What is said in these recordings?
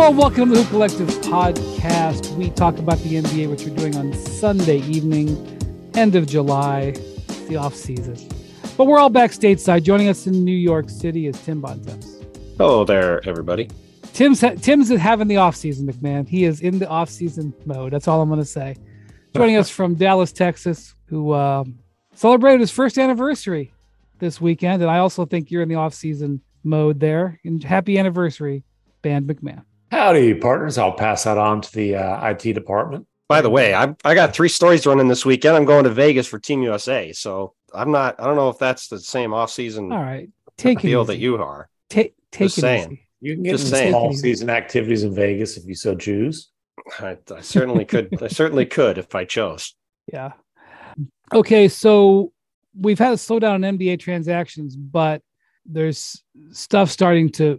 Hello, welcome to the Hoop Collective podcast. We talk about the NBA, which we're doing on Sunday evening, end of July, the off season. But we're all back stateside. Joining us in New York City is Tim Bontemps. Hello there, everybody. Tim's having the off season, McMahon. He is in the off season mode. That's all I'm going to say. Joining us from Dallas, Texas, who celebrated his first anniversary this weekend, and I also think you're in the off season mode there. And happy anniversary, Band McMahon. Howdy, partners. I'll pass that on to the IT department. By the way, I got 3 stories running this weekend. I'm going to Vegas for Team USA, so I don't know if that's the same off-season all right. Deal that you are. Take Just it saying. easy. You can get some all-season activities in Vegas if you so choose. I certainly could. I certainly could if I chose. Yeah. Okay, so we've had a slowdown in NBA transactions, but there's stuff starting to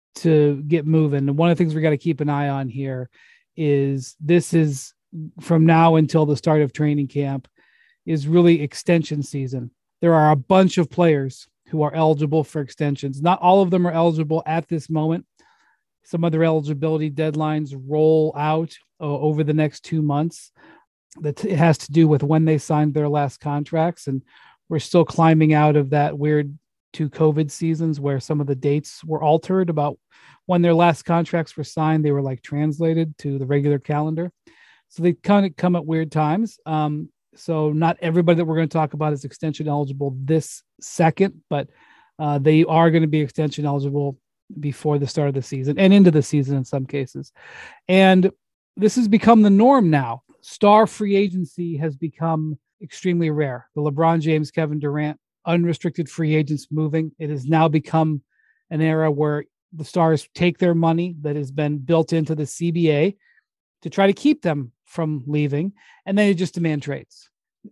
get moving. And one of the things we got to keep an eye on here is this is from now until the start of training camp is really extension season. There are a bunch of players who are eligible for extensions. Not all of them are eligible at this moment. Some other eligibility deadlines roll out over the next 2 months. That it has to do with when they signed their last contracts. And we're still climbing out of that weird 2 COVID seasons where some of the dates were altered about when their last contracts were signed. They were like translated to the regular calendar. So they kind of come at weird times. So not everybody that we're going to talk about is extension eligible this second, but they are going to be extension eligible before the start of the season and into the season in some cases. And this has become the norm now. Star free agency has become extremely rare. The LeBron James, Kevin Durant, unrestricted free agents moving. It has now become an era where the stars take their money that has been built into the CBA to try to keep them from leaving, and then they just demand trades.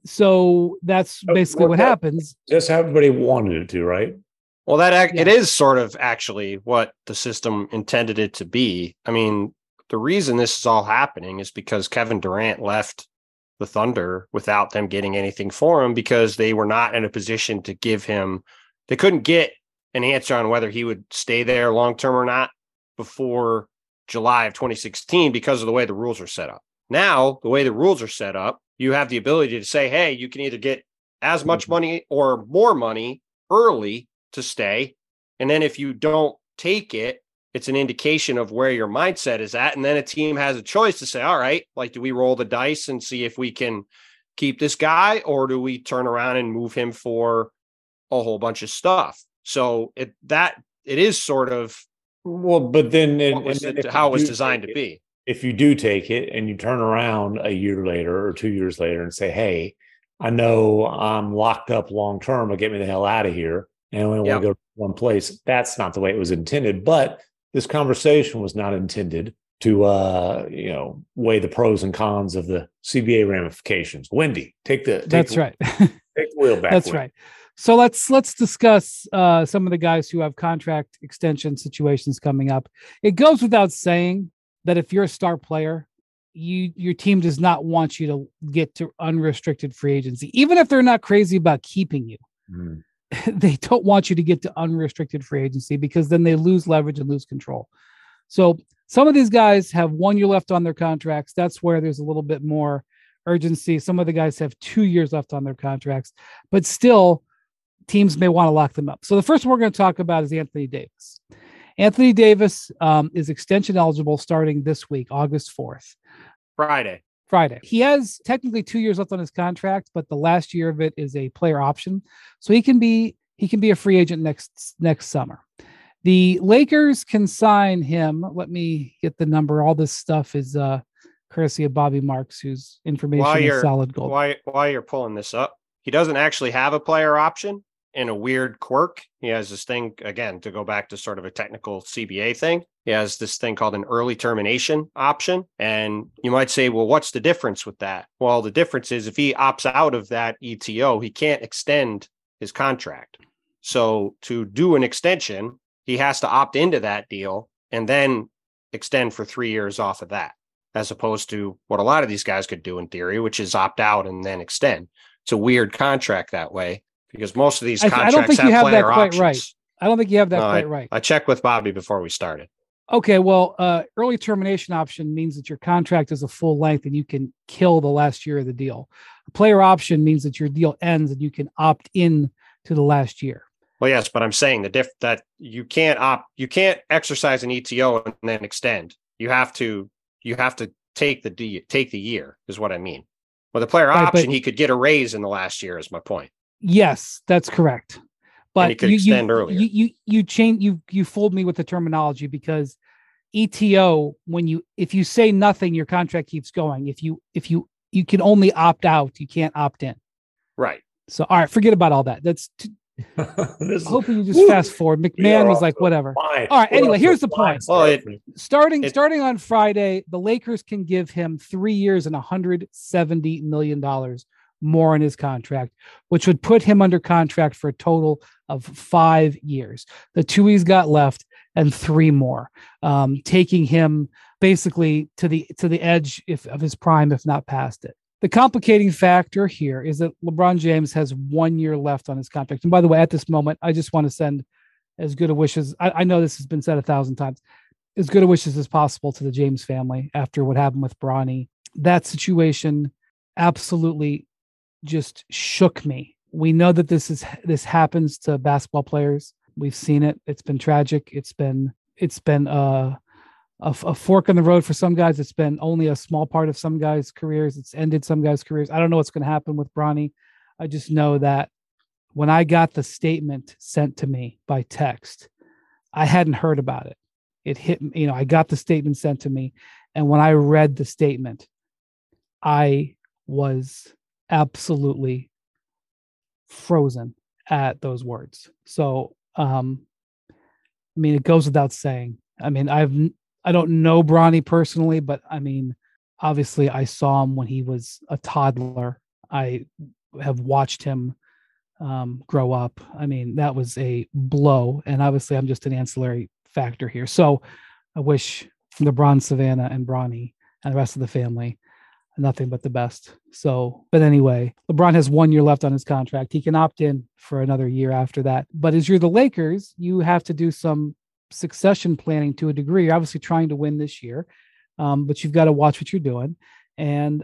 So that's basically what happens. Just how everybody wanted it to, right? Well, it is sort of actually what the system intended it to be. I mean, the reason this is all happening is because Kevin Durant left the Thunder without them getting anything for him because they were not in a position to give him, they couldn't get an answer on whether he would stay there long-term or not before July of 2016 because of the way the rules are set up. Now, the way the rules are set up, you have the ability to say, hey, you can either get as much money or more money early to stay. And then if you don't take it, it's an indication of where your mindset is at. And then a team has a choice to say, all right, like, do we roll the dice and see if we can keep this guy, or do we turn around and move him for a whole bunch of stuff? So it is sort of, well, but then how it was designed to be. If you do take it and you turn around a year later or 2 years later and say, hey, I know I'm locked up long term, but get me the hell out of here. And we want to go to one place. That's not the way it was intended. But this conversation was not intended to, weigh the pros and cons of the CBA ramifications. Wendy, That's right. Take the wheel back. That's right. So let's discuss some of the guys who have contract extension situations coming up. It goes without saying that if you're a star player, your team does not want you to get to unrestricted free agency, even if they're not crazy about keeping you. Mm. They don't want you to get to unrestricted free agency because then they lose leverage and lose control. So some of these guys have 1 year left on their contracts. That's where there's a little bit more urgency. Some of the guys have 2 years left on their contracts, but still teams may want to lock them up. So the first one we're going to talk about is Anthony Davis. Anthony Davis is extension eligible starting this week, August 4th. Friday. He has technically 2 years left on his contract, but the last year of it is a player option. So he can be a free agent next summer. The Lakers can sign him. Let me get the number. All this stuff is courtesy of Bobby Marks, whose information is solid gold. While you're pulling this up, he doesn't actually have a player option. In a weird quirk, he has this thing, again, to go back to sort of a technical CBA thing. He has this thing called an early termination option. And you might say, well, what's the difference with that? Well, the difference is if he opts out of that ETO, he can't extend his contract. So to do an extension, he has to opt into that deal and then extend for 3 years off of that, as opposed to what a lot of these guys could do in theory, which is opt out and then extend. It's a weird contract that way, because most of these contracts have player options. Right. I don't think you have that quite right. I checked with Bobby before we started. Okay, well, early termination option means that your contract is a full length and you can kill the last year of the deal. A player option means that your deal ends and you can opt in to the last year. Well, yes, but I'm saying that you can't exercise an ETO and then extend. You have to take the year is what I mean. With a player option, he could get a raise in the last year is my point. Yes, that's correct. But he could extend earlier. You fooled me with the terminology, because ETO, if you say nothing, your contract keeps going. If you can only opt out, you can't opt in. Right. So all right, forget about all that. Hopefully you just fast forward. McMahon was like, whatever. All right. Anyway, here's the point. Well, starting on Friday, the Lakers can give him 3 years and $170 million more in his contract, which would put him under contract for a total of 5 years. The 2 he's got left and 3 more, taking him basically to the edge of his prime, if not past it. The complicating factor here is that LeBron James has 1 year left on his contract. And by the way, at this moment, I just want to send as good a wishes. I know this has been said 1,000 times, as good a wishes as possible to the James family after what happened with Bronny. That situation absolutely just shook me. We know that this happens to basketball players. We've seen it. It's been tragic. It's been a fork in the road for some guys. It's been only a small part of some guys' careers. It's ended some guys' careers. I don't know what's going to happen with Bronny. I just know that when I got the statement sent to me by text, I hadn't heard about it. It hit me, I got the statement sent to me. And when I read the statement, I was absolutely frozen at those words. So, it goes without saying. I don't know Bronny personally, but obviously I saw him when he was a toddler. I have watched him grow up. That was a blow. And obviously I'm just an ancillary factor here. So I wish LeBron, Savannah, and Bronny and the rest of the family nothing but the best. So, but anyway, LeBron has 1 year left on his contract. He can opt in for another year after that. But as you're the Lakers, you have to do some succession planning to a degree. You're obviously trying to win this year, but you've got to watch what you're doing. And,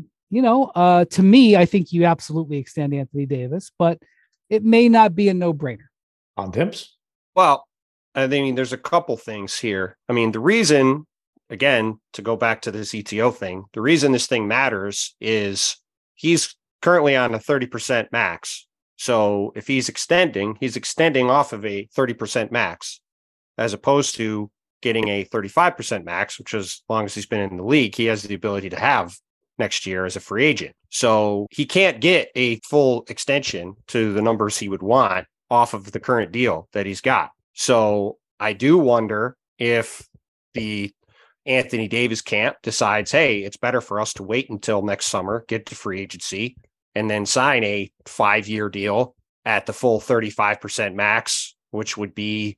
to me, I think you absolutely extend Anthony Davis, but it may not be a no-brainer. On Timps? Well, there's a couple things here. The reason, again, to go back to this ETO thing, the reason this thing matters is he's currently on a 30% max. So if he's extending off of a 30% max, as opposed to getting a 35% max, which is, as long as he's been in the league, he has the ability to have next year as a free agent. So he can't get a full extension to the numbers he would want off of the current deal that he's got. So I do wonder if the Anthony Davis camp decides, hey, it's better for us to wait until next summer, get to free agency, and then sign a 5-year deal at the full 35% max, which would be,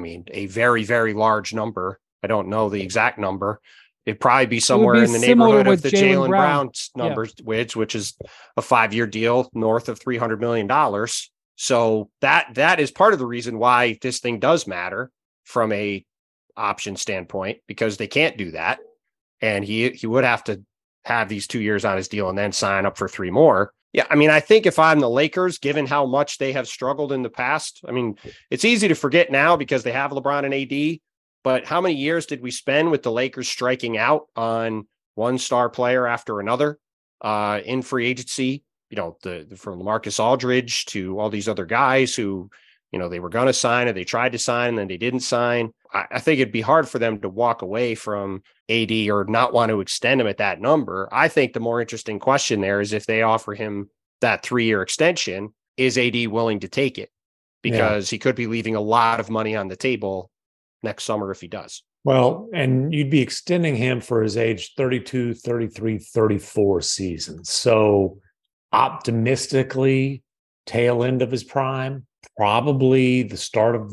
a very, very large number. I don't know the exact number. It'd probably be somewhere in the neighborhood of the Jaylen Brown numbers, which is a 5-year deal north of $300 million. So that is part of the reason why this thing does matter from a option standpoint, because they can't do that. And he would have to have these 2 years on his deal and then sign up for 3 more. Yeah, I think if I'm the Lakers, given how much they have struggled in the past, it's easy to forget now because they have LeBron and AD, but how many years did we spend with the Lakers striking out on one star player after another in free agency? From LaMarcus Aldridge to all these other guys who, they were going to sign or they tried to sign and then they didn't sign. I think it'd be hard for them to walk away from AD or not want to extend him at that number. I think the more interesting question there is if they offer him that 3-year extension, is AD willing to take it? Because he could be leaving a lot of money on the table next summer if he does. Well, and you'd be extending him for his age 32, 33, 34 seasons. So optimistically, tail end of his prime, probably the start of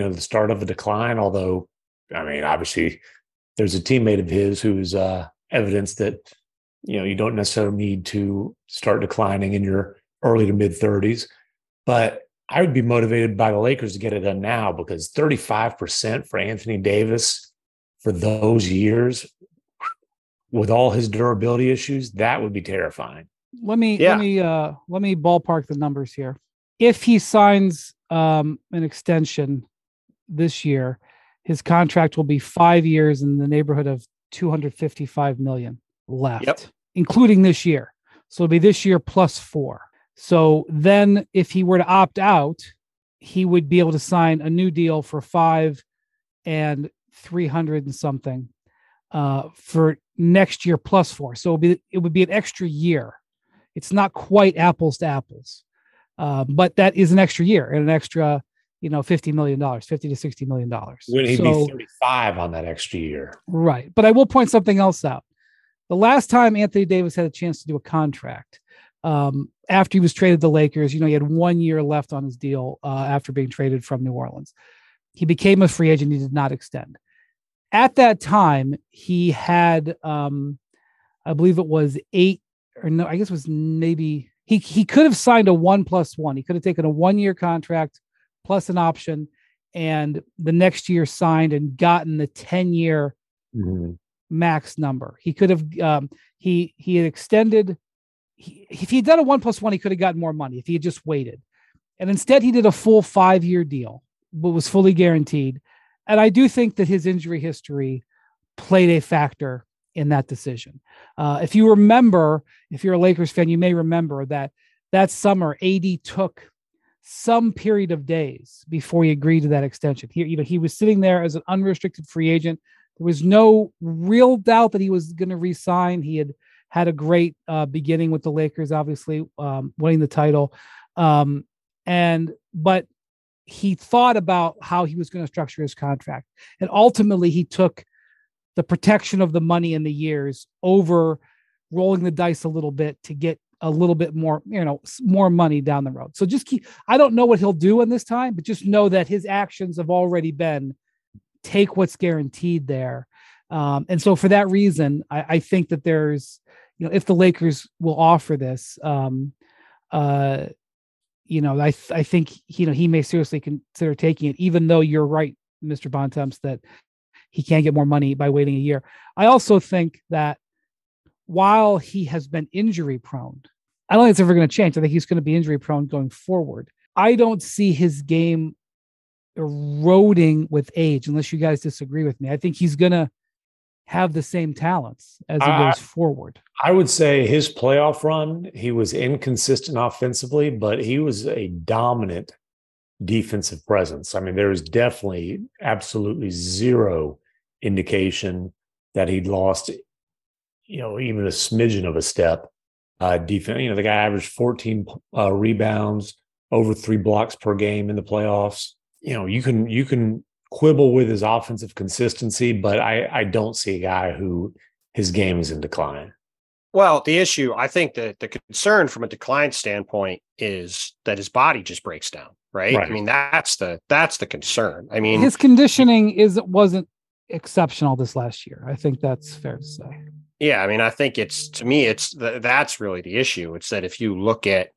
the decline. Although, obviously there's a teammate of his who's evidence that, you don't necessarily need to start declining in your early to mid 30s, but I would be motivated by the Lakers to get it done now, because 35% for Anthony Davis for those years with all his durability issues, that would be terrifying. Let me ballpark the numbers here. If he signs an extension this year, his contract will be 5 years in the neighborhood of 255 million left, including this year. So it'll be this year plus 4. So then if he were to opt out, he would be able to sign a new deal for 5 and 300 and something for next year plus 4. So it would be an extra year. It's not quite apples to apples, but that is an extra year and an extra, $50 million, $50 to $60 million. When he'd be 35 on that extra year. Right. But I will point something else out. The last time Anthony Davis had a chance to do a contract, after he was traded to the Lakers, he had 1 year left on his deal after being traded from New Orleans. He became a free agent. He did not extend. At that time, he had, I believe it was 8 or no, I guess it was maybe he could have signed a 1+1. He could have taken a 1-year contract plus an option, and the next year signed and gotten the 10-year max number. He could have he had extended. If he'd done a 1+1, he could have gotten more money if he had just waited. And instead, he did a full 5-year deal, but was fully guaranteed. And I do think that his injury history played a factor in that decision. If you remember, if you're a Lakers fan, you may remember that summer, AD took some period of days before he agreed to that extension. He was sitting there as an unrestricted free agent. There was no real doubt that he was going to re-sign. He had a great beginning with the Lakers, obviously winning the title. But he thought about how he was going to structure his contract. And ultimately he took the protection of the money in the years over rolling the dice a little bit to get a little bit more, more money down the road. So I don't know what he'll do in this time, but just know that his actions have already been take what's guaranteed there. And so for that reason, I think that there's, if the Lakers will offer this, I think, he may seriously consider taking it, even though you're right, Mr. Bontemps, that he can't get more money by waiting a year. I also think that while he has been injury prone, I don't think it's ever going to change. I think he's going to be injury prone going forward. I don't see his game eroding with age, unless you guys disagree with me. I think he's going to have the same talents as he goes forward. I would say his playoff run, he was inconsistent offensively, but he was a dominant defensive presence. I mean, there was definitely absolutely zero indication that he'd lost, even a smidgen of a step. Defense, the guy averaged 14 rebounds, over 3 blocks per game in the playoffs. You can quibble with his offensive consistency, but I don't see a guy who his game is in decline. Well, the issue, I think that the concern from a decline standpoint is that his body just breaks down, right? I mean, that's the concern. I mean, his conditioning wasn't exceptional this last year. I think that's fair to say. Yeah, I mean, I think that's really the issue. It's that if you look at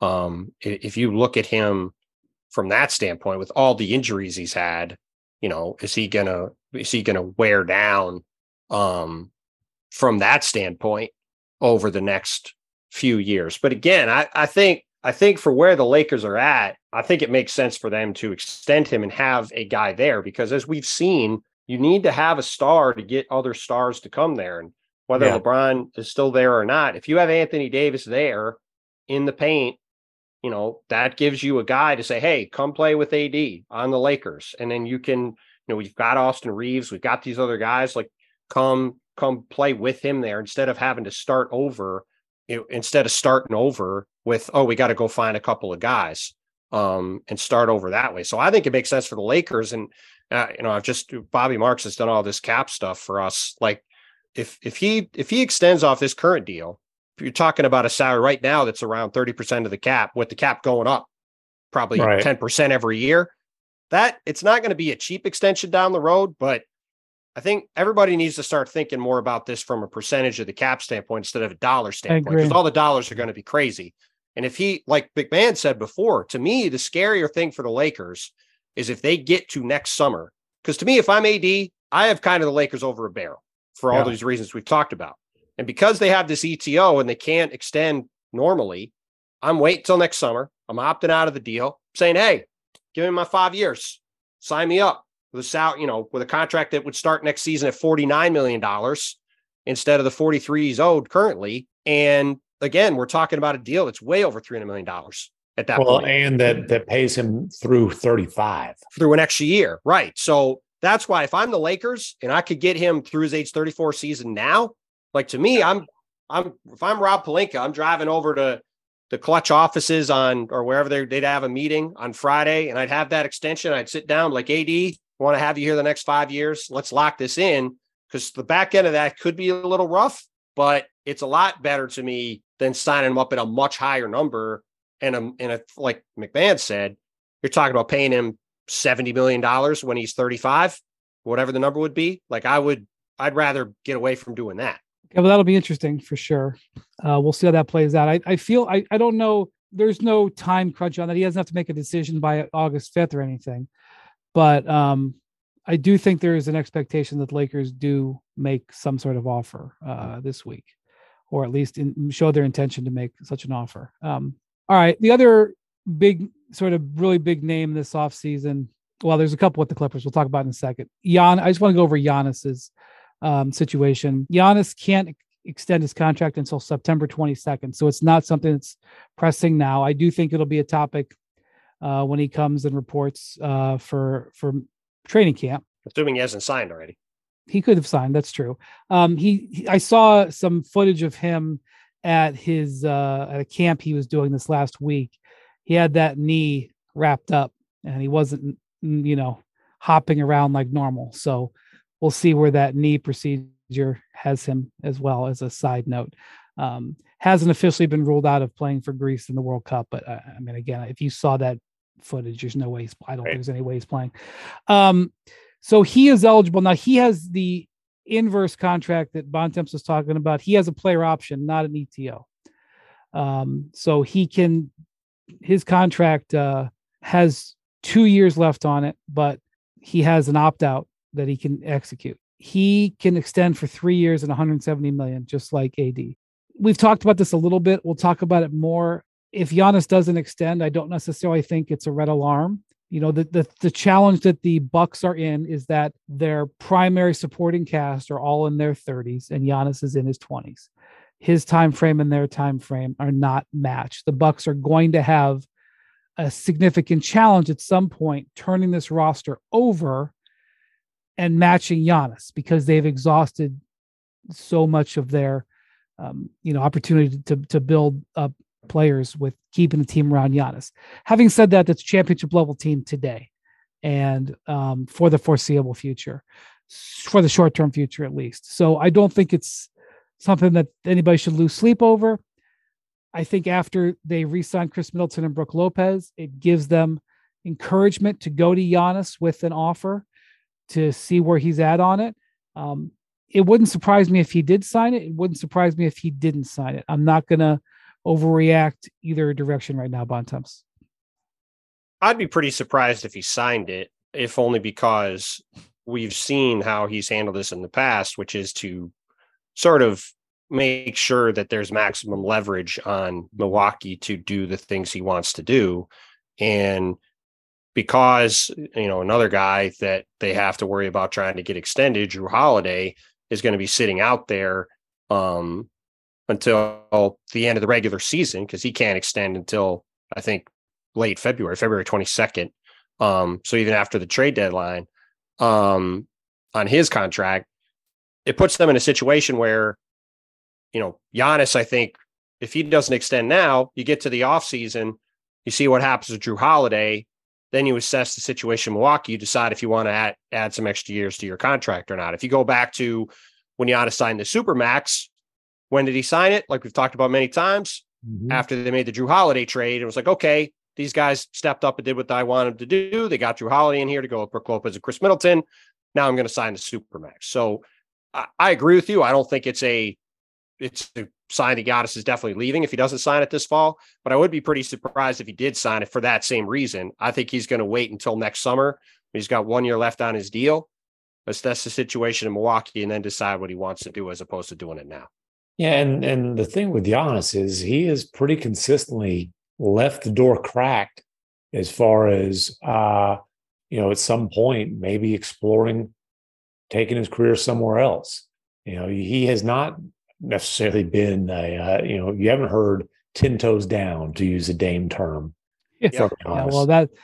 him from that standpoint, with all the injuries he's had, is he gonna wear down from that standpoint over the next few years? But again, I think for where the Lakers are at, I think it makes sense for them to extend him and have a guy there, because as we've seen, you need to have a star to get other stars to come there. And whether LeBron is still there or not, if you have Anthony Davis there in the paint, that gives you a guy to say, hey, come play with AD on the Lakers. And then you can, we've got Austin Reeves, we've got these other guys, like come play with him there, instead of having to start over, instead of starting over with, we got to go find a couple of guys and start over that way. So I think it makes sense for the Lakers. And, Bobby Marks has done all this cap stuff for us. Like if he extends off this current deal, you're talking about a salary right now that's around 30% of the cap, with the cap going up probably 10% every year. That it's not going to be a cheap extension down the road, but I think everybody needs to start thinking more about this from a percentage of the cap standpoint instead of a dollar standpoint, because all the dollars are going to be crazy. And if he, like Big Man said before, to me, the scarier thing for the Lakers is if they get to next summer, because to me, if I'm AD, I have kind of the Lakers over a barrel for all these reasons we've talked about. And because they have this ETO and they can't extend normally, I'm waiting till next summer. I'm opting out of the deal, saying, hey, give me my 5 years. Sign me up with with a contract that would start next season at $49 million instead of the 43 he's owed currently. And again, we're talking about a deal that's way over $300 million at that point. And that pays him through 35. Through an extra year. Right. So that's why if I'm the Lakers and I could get him through his age 34 season now, like to me, if I'm Rob Pelinka, I'm driving over to the Clutch offices or wherever they'd have a meeting on Friday, and I'd have that extension. I'd sit down like, AD, I want to have you here the next 5 years. Let's lock this in, because the back end of that could be a little rough, but it's a lot better to me than signing him up at a much higher number. And like McMahon said, you're talking about paying him $70 million when he's 35, whatever the number would be. Like I'd rather get away from doing that. Okay, well, that'll be interesting for sure. We'll see how that plays out. I feel I don't know. There's no time crunch on that. He doesn't have to make a decision by August 5th or anything. But I do think there is an expectation that the Lakers do make some sort of offer this week, or at least show their intention to make such an offer. All right. The other really big name this offseason, well, there's a couple with the Clippers we'll talk about in a second. I just want to go over Giannis's situation. Giannis can't extend his contract until September 22nd. So it's not something that's pressing now. I do think it'll be a topic when he comes and reports for training camp. Assuming he hasn't signed already. He could have signed. That's true. I saw some footage of him at a camp he was doing this last week. He had that knee wrapped up and he wasn't, hopping around like normal. So we'll see where that knee procedure has him, as well. As a side note. Hasn't officially been ruled out of playing for Greece in the World Cup. But again, if you saw that footage, there's no way I don't think there's any way he's playing. So he is eligible. Now he has the inverse contract that Bontemps was talking about. He has a player option, not an ETO. So his contract has 2 years left on it, but he has an opt-out that he can execute. He can extend for 3 years and $170 million, just like AD. We've talked about this a little bit. We'll talk about it more. If Giannis doesn't extend, I don't necessarily think it's a red alarm. The challenge that the Bucks are in is that their primary supporting cast are all in their 30s and Giannis is in his 20s. His time frame and their time frame are not matched. The Bucks are going to have a significant challenge at some point turning this roster over and matching Giannis, because they've exhausted so much of their opportunity to build up players with keeping the team around Giannis. Having said that, that's a championship level team today and for the foreseeable future, for the short-term future at least. So I don't think it's something that anybody should lose sleep over. I think after they re-sign Chris Middleton and Brook Lopez, it gives them encouragement to go to Giannis with an offer to see where he's at on it. It wouldn't surprise me if he did sign it. It wouldn't surprise me if he didn't sign it. I'm not going to overreact either direction right now, Bontemps. I'd be pretty surprised if he signed it, if only because we've seen how he's handled this in the past, which is to sort of make sure that there's maximum leverage on Milwaukee to do the things he wants to do. And because, another guy that they have to worry about trying to get extended, Jrue Holiday, is going to be sitting out there until the end of the regular season, because he can't extend until, I think, late February 22nd. So even after the trade deadline on his contract, it puts them in a situation where, Giannis, I think if he doesn't extend now, you get to the offseason, you see what happens with Jrue Holiday, then you assess the situation in Milwaukee, you decide if you want to add some extra years to your contract or not. If you go back to when Giannis signed the Supermax, when did he sign it? Like we've talked about many times, after they made the Jrue Holiday trade, it was like, okay, these guys stepped up and did what I wanted them to do. They got Jrue Holiday in here to go with Brook Lopez and Chris Middleton. Now I'm going to sign the Supermax. So I agree with you. I don't think it's a sign that Giannis is definitely leaving if he doesn't sign it this fall, but I would be pretty surprised if he did sign it for that same reason. I think he's going to wait until next summer. He's got 1 year left on his deal. assess the situation in Milwaukee, and then decide what he wants to do as opposed to doing it now. Yeah, and the thing with Giannis is he has pretty consistently left the door cracked as far as at some point maybe exploring taking his career somewhere else. He has not necessarily been you haven't heard 10 toes down, to use a Dame term. Yeah, well,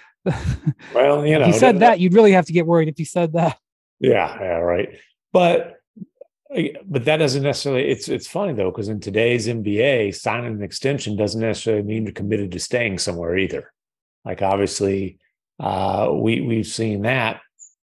he said that, you'd really have to get worried if he said that. Yeah, right. But that doesn't necessarily, it's funny though, because in today's NBA, signing an extension doesn't necessarily mean you're committed to staying somewhere either. Like, obviously, we've seen that.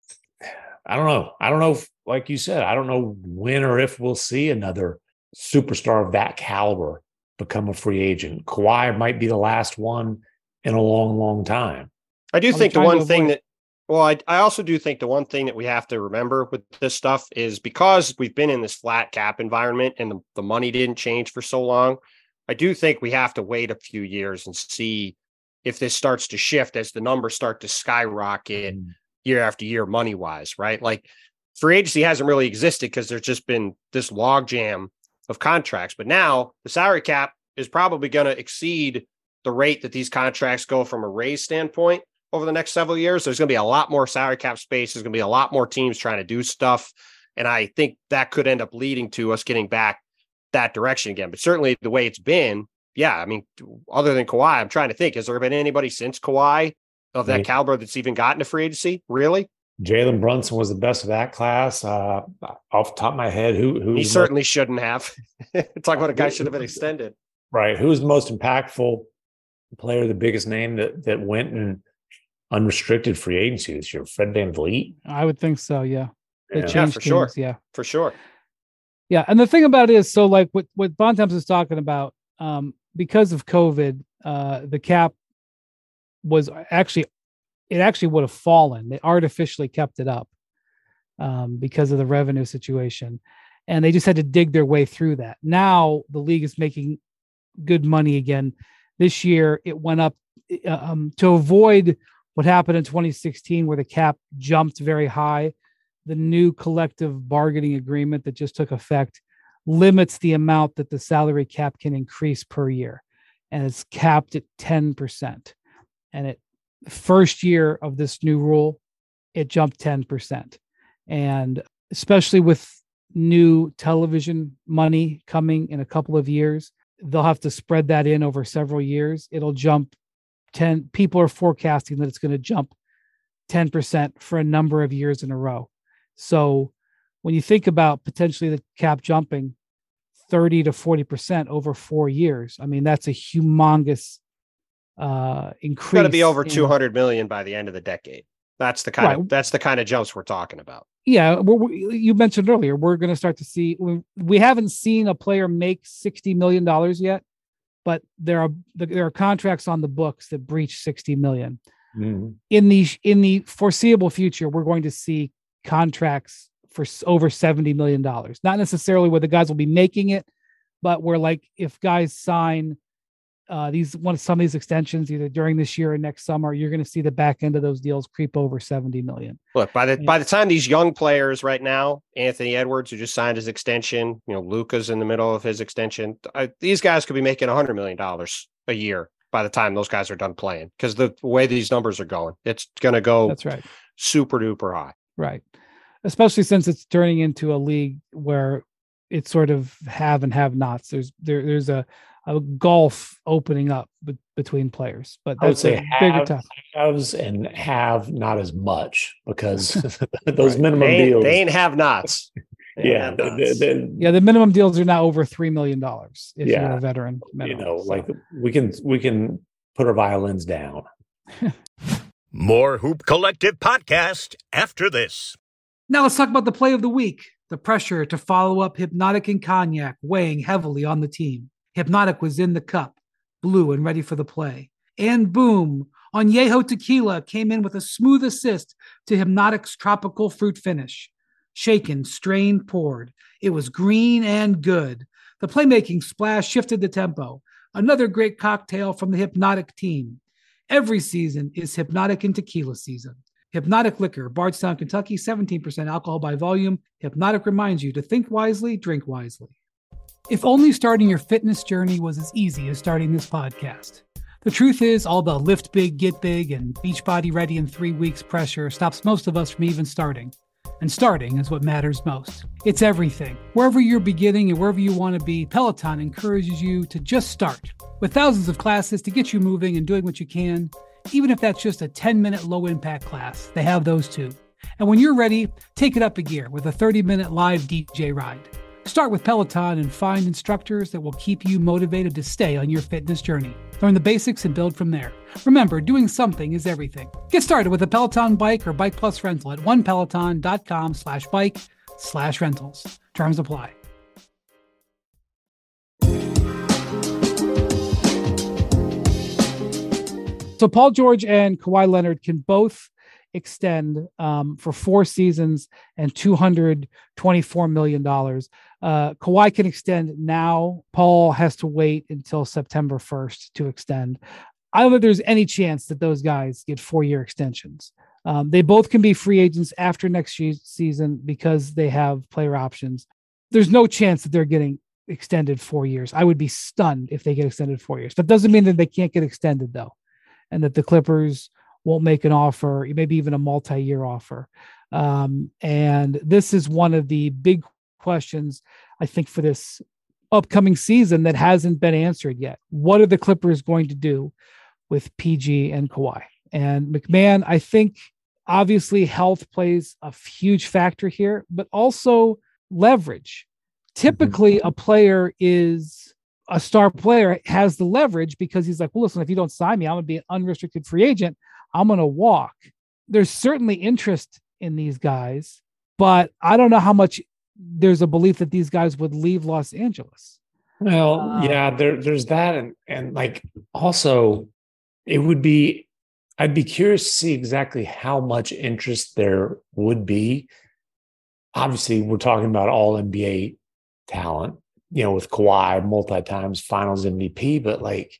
I don't know if, like you said, I don't know when or if we'll see another superstar of that caliber become a free agent. Kawhi might be the last one in a long, long time. I do think the one thing that, I also do think the one thing that we have to remember with this stuff is, because we've been in this flat cap environment and the money didn't change for so long, I do think we have to wait a few years and see if this starts to shift as the numbers start to skyrocket year after year, money wise, right? Like, free agency hasn't really existed because there's just been this logjam of contracts. But now the salary cap is probably going to exceed the rate that these contracts go from a raise standpoint over the next several years. There's going to be a lot more salary cap space. There's going to be a lot more teams trying to do stuff. And I think that could end up leading to us getting back that direction again. But certainly the way it's been, yeah, I mean, other than Kawhi, I'm trying to think, has there been anybody since Kawhi of that caliber that's even gotten to free agency? Really? Jalen Brunson was the best of that class. Off the top of my head, who he certainly shouldn't have. Talking about a guy should have been extended. Right. Who's the most impactful player, the biggest name that went in unrestricted free agency this year? Fred VanVleet? I would think so, yeah. It changed for things, sure. Yeah. For sure. Yeah. And the thing about it is, so like what Bontemps is talking about, because of COVID, the cap was actually would have fallen. They artificially kept it up because of the revenue situation. And they just had to dig their way through that. Now the league is making good money again. This year it went up to avoid what happened in 2016, where the cap jumped very high. The new collective bargaining agreement that just took effect limits the amount that the salary cap can increase per year. And it's capped at 10%. And it first year of this new rule, it jumped 10%. And especially with new television money coming in a couple of years, they'll have to spread that in over several years. It'll jump 10. People are forecasting that it's going to jump 10% for a number of years in a row. So when you think about potentially the cap jumping 30 to 40% over 4 years, I mean, that's a humongous increase. It's going to be over 200 million by the end of the decade. That's the kind of jumps we're talking about. Yeah, you mentioned earlier, we're going to start to see. We haven't seen a player make $60 million yet, but there are contracts on the books that breach $60 million. Mm-hmm. In the foreseeable future, we're going to see contracts for over $70 million. Not necessarily where the guys will be making it, but where, like, if guys sign some of these extensions either during this year or next summer, you're going to see the back end of those deals creep over 70 million. Look, by the time these young players right now, Anthony Edwards, who just signed his extension, Luka's in the middle of his extension, these guys could be making $100 million a year by the time those guys are done playing, because the way these numbers are going, it's going to go that's right, super duper high. Right. Especially since it's turning into a league where it's sort of have and have nots. There's a gulf opening up between players, but that's a bigger topic. Haves and have not as much, because those minimum deals, they ain't have nots. The minimum deals are now over $3 million if you're a veteran. Minimum, like we can put our violins down. More Hoop Collective podcast after this. Now let's talk about the play of the week. The pressure to follow up Hypnotic and Cognac weighing heavily on the team. Hypnotic was in the cup, blue and ready for the play. And boom, Añejo Tequila came in with a smooth assist to Hypnotic's tropical fruit finish. Shaken, strained, poured. It was green and good. The playmaking splash shifted the tempo. Another great cocktail from the Hypnotic team. Every season is Hypnotic and Tequila season. Hypnotic Liquor, Bardstown, Kentucky, 17% alcohol by volume. Hypnotic reminds you to think wisely, drink wisely. If only starting your fitness journey was as easy as starting this podcast. The truth is, all the lift big, get big, and Beachbody ready in 3 weeks pressure stops most of us from even starting. And starting is what matters most. It's everything. Wherever you're beginning and wherever you want to be, Peloton encourages you to just start. With thousands of classes to get you moving and doing what you can, even if that's just a 10-minute low-impact class, they have those too. And when you're ready, take it up a gear with a 30-minute live DJ ride. Start with Peloton and find instructors that will keep you motivated to stay on your fitness journey. Learn the basics and build from there. Remember, doing something is everything. Get started with a Peloton bike or Bike Plus rental at onepeloton.com/bike/rentals. Terms apply. So Paul George and Kawhi Leonard can both extend for 4 seasons and $224 million. Kawhi can extend now. Paul has to wait until September 1st to extend. I don't think there's any chance that those guys get 4-year extensions. They both can be free agents after next season because they have player options. There's no chance that they're getting extended 4 years. I would be stunned if they get extended 4 years. That doesn't mean that they can't get extended, though, and that the Clippers won't make an offer, maybe even a multi-year offer. And this is one of the big questions, I think, for this upcoming season that hasn't been answered yet. What are the Clippers going to do with PG and Kawhi? And McMahon, I think, obviously health plays a huge factor here, but also leverage. Typically, a player is a star player, has the leverage because he's like, well, listen, if you don't sign me, I'm going to be an unrestricted free agent. I'm going to walk. There's certainly interest in these guys, but I don't know how much there's a belief that these guys would leave Los Angeles. Well, yeah, there's that. And like, also I'd be curious to see exactly how much interest there would be. Obviously, we're talking about all NBA talent, with Kawhi, multi-times finals MVP, but like,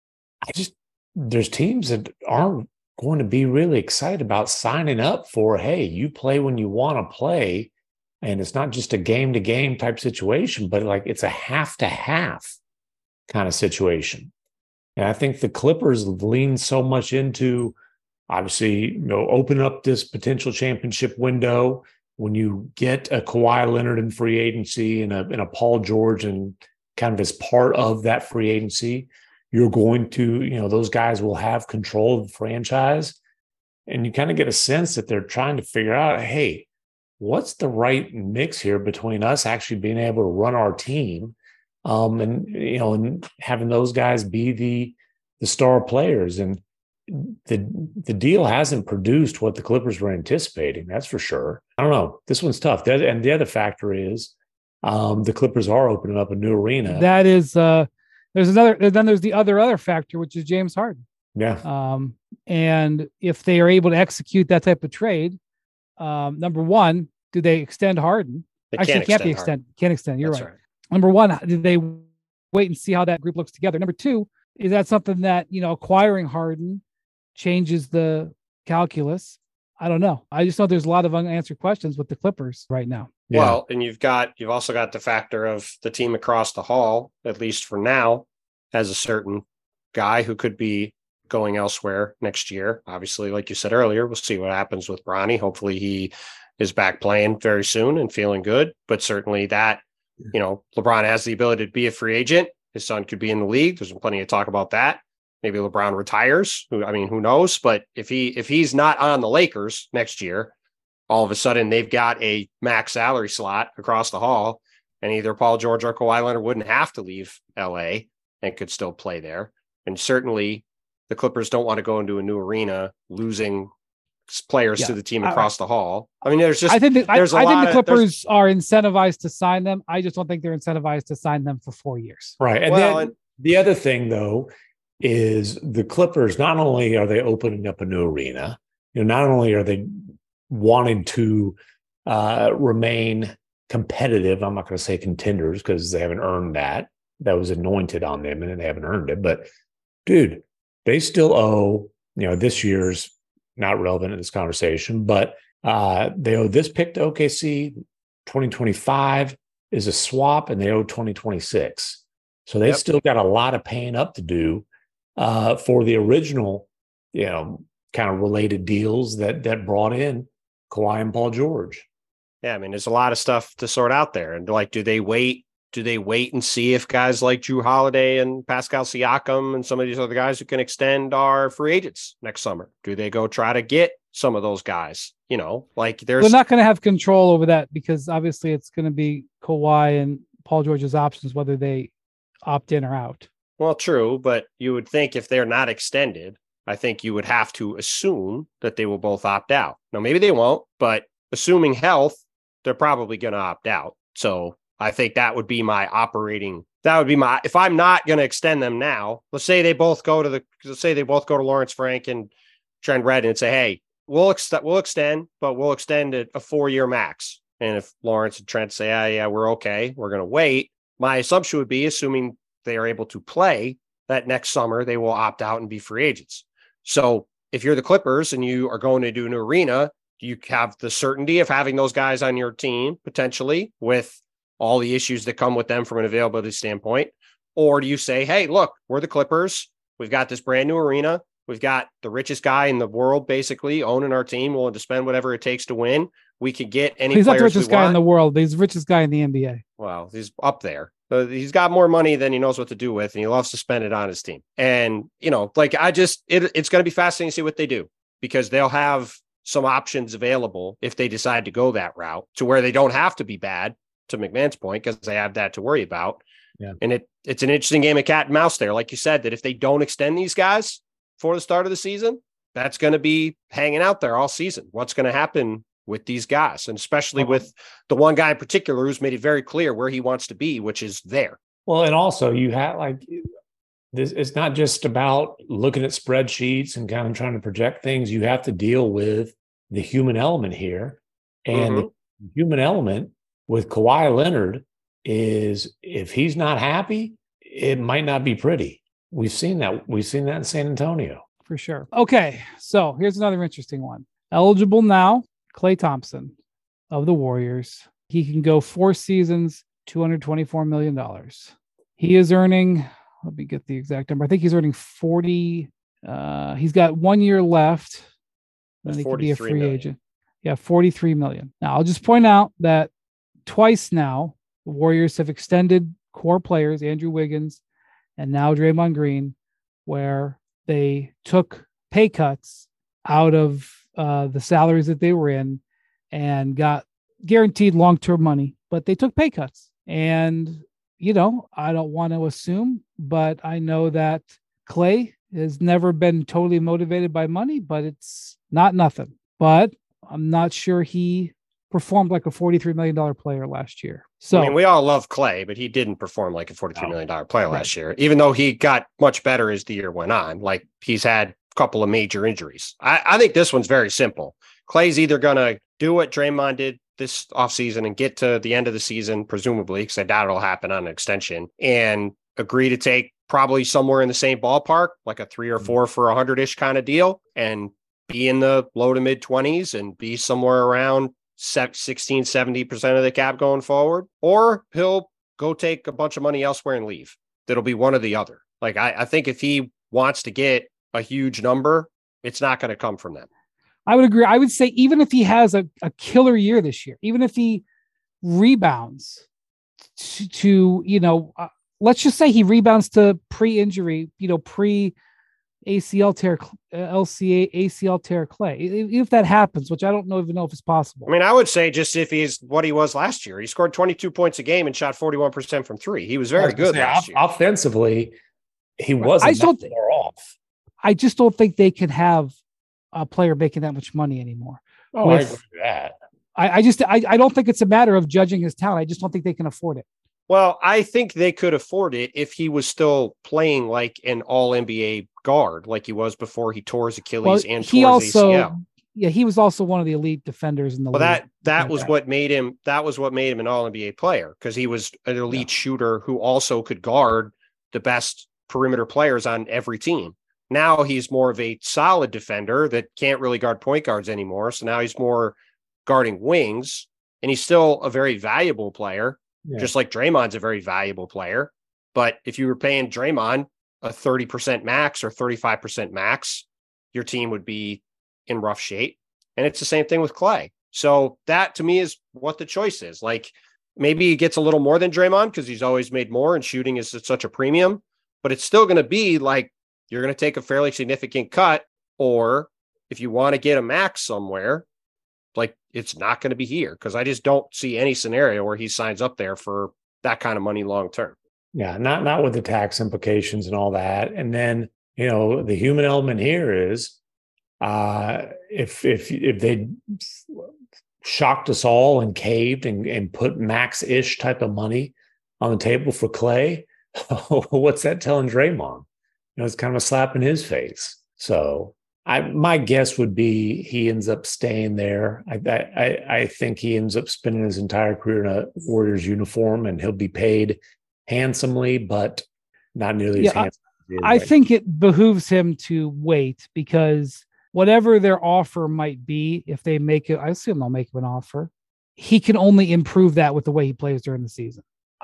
there's teams that aren't going to be really excited about signing up for, hey, you play when you want to play. And it's not just a game-to-game type situation, but like it's a half-to-half kind of situation. And I think the Clippers lean so much into, obviously, open up this potential championship window. When you get a Kawhi Leonard in free agency and a Paul George and kind of as part of that free agency, you're going to, those guys will have control of the franchise. And you kind of get a sense that they're trying to figure out, hey, what's the right mix here between us actually being able to run our team and having those guys be the star players. And the deal hasn't produced what the Clippers were anticipating. That's for sure. I don't know. This one's tough. And the other factor is the Clippers are opening up a new arena. That is, there's the other factor, which is James Harden. Yeah. And if they are able to execute that type of trade, number one, do they extend Harden? Actually, can't extend. You're right. Number one, do they wait and see how that group looks together? Number two, is that something that, acquiring Harden changes the calculus? I don't know. I just know there's a lot of unanswered questions with the Clippers right now. Yeah. Well, and you've also got the factor of the team across the hall, at least for now, has a certain guy who could be going elsewhere next year. Obviously, like you said earlier, we'll see what happens with Bronny. Hopefully he is back playing very soon and feeling good. But certainly that, LeBron has the ability to be a free agent. His son could be in the league. There's plenty of talk about that. Maybe LeBron retires. Who knows? But if he's not on the Lakers next year, all of a sudden they've got a max salary slot across the hall, and either Paul George or Kawhi Leonard wouldn't have to leave LA and could still play there. And certainly the Clippers don't want to go into a new arena losing players to the team across the hall. I think the Clippers are incentivized to sign them. I just don't think they're incentivized to sign them for 4 years. Right. And the other thing, though, is the Clippers, not only are they opening up a new arena, not only are they wanting to remain competitive, I'm not going to say contenders because they haven't earned that. That was anointed on them and then they haven't earned it. But, dude, they still owe, this year's not relevant in this conversation, but they owe this pick to OKC. 2025 is a swap, and they owe 2026. So they still got a lot of paying up to do for the original, kind of related deals that brought in Kawhi and Paul George. Yeah, I mean, there's a lot of stuff to sort out there. And like, do they wait and see if guys like Jrue Holiday and Pascal Siakam and some of these other guys who can extend are free agents next summer? Do they go try to get some of those guys? Like they're not going to have control over that, because obviously it's going to be Kawhi and Paul George's options, whether they opt in or out. Well, true, but you would think if they're not extended, I think you would have to assume that they will both opt out. Now, maybe they won't, but assuming health, they're probably going to opt out. So I think that would be if I'm not going to extend them now, let's say they both go to Lawrence Frank and Trent Redden and say, hey, we'll extend, but we'll extend it a 4-year max. And if Lawrence and Trent say, yeah, we're okay, we're going to wait. My assumption would be, assuming they are able to play, that next summer they will opt out and be free agents. So if you're the Clippers and you are going to do an arena, do you have the certainty of having those guys on your team potentially with all the issues that come with them from an availability standpoint? Or do you say, hey, look, we're the Clippers. We've got this brand new arena. We've got the richest guy in the world basically owning our team, willing to spend whatever it takes to win. We could get any players we want. He's not the richest guy in the world. He's the richest guy in the NBA. Well, he's up there. He's got more money than he knows what to do with, and he loves to spend it on his team. And, it's going to be fascinating to see what they do, because they'll have some options available if they decide to go that route, to where they don't have to be bad, to McMahon's point, because they have that to worry about. Yeah. And it's an interesting game of cat and mouse there. Like you said, that if they don't extend these guys for the start of the season, that's going to be hanging out there all season. What's going to happen with these guys, and especially with the one guy in particular who's made it very clear where he wants to be, which is there. Well, and also you have this, it's not just about looking at spreadsheets and kind of trying to project things. You have to deal with the human element here. And the human element with Kawhi Leonard is, if he's not happy, it might not be pretty. We've seen that. We've seen that in San Antonio. For sure. Okay, so here's another interesting one. Eligible now, Klay Thompson of the Warriors. He can go 4 seasons, $224 million. He is earning, let me get the exact number. I think he's earning 40. He's got 1 year left. Then he could be a free agent. Yeah, $43 million. Now, I'll just point out that twice now, the Warriors have extended core players, Andrew Wiggins and now Draymond Green, where they took pay cuts out of the salaries that they were in and got guaranteed long-term money, but they took pay cuts. And, I don't want to assume, but I know that Klay has never been totally motivated by money, but it's not nothing. But I'm not sure he performed like a $43 million player last year. So, I mean, we all love Klay, but he didn't perform like a $43 million player last year, even though he got much better as the year went on. Like, he's had a couple of major injuries. I think this one's very simple. Klay's either going to do what Draymond did this offseason and get to the end of the season, presumably, because I doubt it'll happen on an extension, and agree to take probably somewhere in the same ballpark, like a 3 or 4 for 100-ish kind of deal, and be in the low to mid 20s and be somewhere around 16, 70% of the cap going forward, or he'll go take a bunch of money elsewhere and leave. That'll be one or the other. Like, I think if he wants to get a huge number, it's not going to come from them. I would agree. I would say even if he has a killer year this year, even if he rebounds to let's just say he rebounds to pre-injury, pre-ACL tear, ACL tear Klay. If that happens, which I don't even know if it's possible. I mean, I would say just if he's what he was last year, he scored 22 points a game and shot 41% from 3. He was very good last year. Offensively, he wasn't that far off. I just don't think they can have a player making that much money anymore. Oh, I agree with that. I don't think it's a matter of judging his talent. I just don't think they can afford it. Well, I think they could afford it if he was still playing like an all NBA guard, like he was before he tore his Achilles and tore his ACL. Yeah, he was also one of the elite defenders in the league. That was what made him an all NBA player, because he was an elite shooter who also could guard the best perimeter players on every team. now he's more of a solid defender that can't really guard point guards anymore. So now he's more guarding wings, and he's still a very valuable player, just like Draymond's a very valuable player. But if you were paying Draymond a 30% max or 35% max, your team would be in rough shape. And it's the same thing with Klay. So that to me is what the choice is. Like, maybe he gets a little more than Draymond because he's always made more and shooting is at such a premium, but it's still going to be like, you're going to take a fairly significant cut. Or if you want to get a max somewhere, like, it's not going to be here, because I just don't see any scenario where he signs up there for that kind of money long term. Yeah, not with the tax implications and all that. And then, the human element here is if they shocked us all and caved and put max-ish type of money on the table for Klay, what's that telling Draymond? It's kind of a slap in his face. So my guess would be he ends up staying there. I think he ends up spending his entire career in a Warriors uniform, and he'll be paid handsomely, but not nearly as handsome. I think it behooves him to wait, because whatever their offer might be, if they make it, I assume they'll make him an offer. He can only improve that with the way he plays during the season.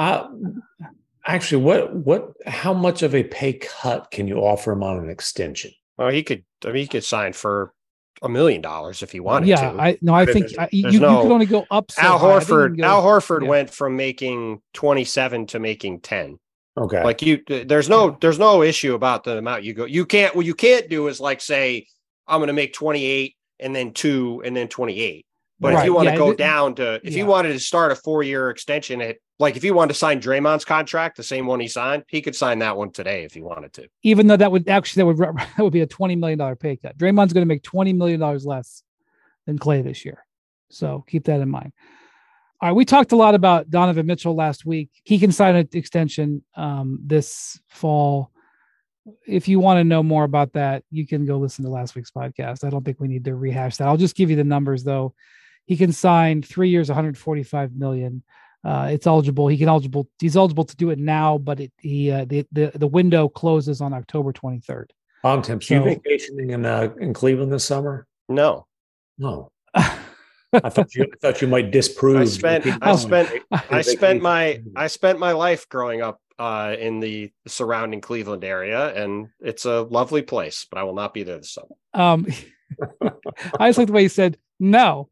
Actually, how much of a pay cut can you offer him on an extension? Well, he could sign for $1 million if he wanted to. I think you could only go up. So Al Horford went from making 27 to making 10. Okay. Like, there's no issue about the amount you go. What you can't do is like say, I'm going to make 28 and then 2 and then 28. But if you want to go down to, if you wanted to start a 4-year extension like if you wanted to sign Draymond's contract, the same one he signed, he could sign that one today if he wanted to. Even though that would be a $20 million pay cut. Draymond's going to make $20 million less than Klay this year. So keep that in mind. All right. We talked a lot about Donovan Mitchell last week. He can sign an extension this fall. If you want to know more about that, you can go listen to last week's podcast. I don't think we need to rehash that. I'll just give you the numbers though. He can sign 3 years, $145 million. It's eligible. He's eligible to do it now, but the window closes on October 23rd. Tim, so you vacationing in Cleveland this summer? No. I thought you might disprove. I spent my life growing up in the surrounding Cleveland area, and it's a lovely place, but I will not be there this summer. I just like the way he said no.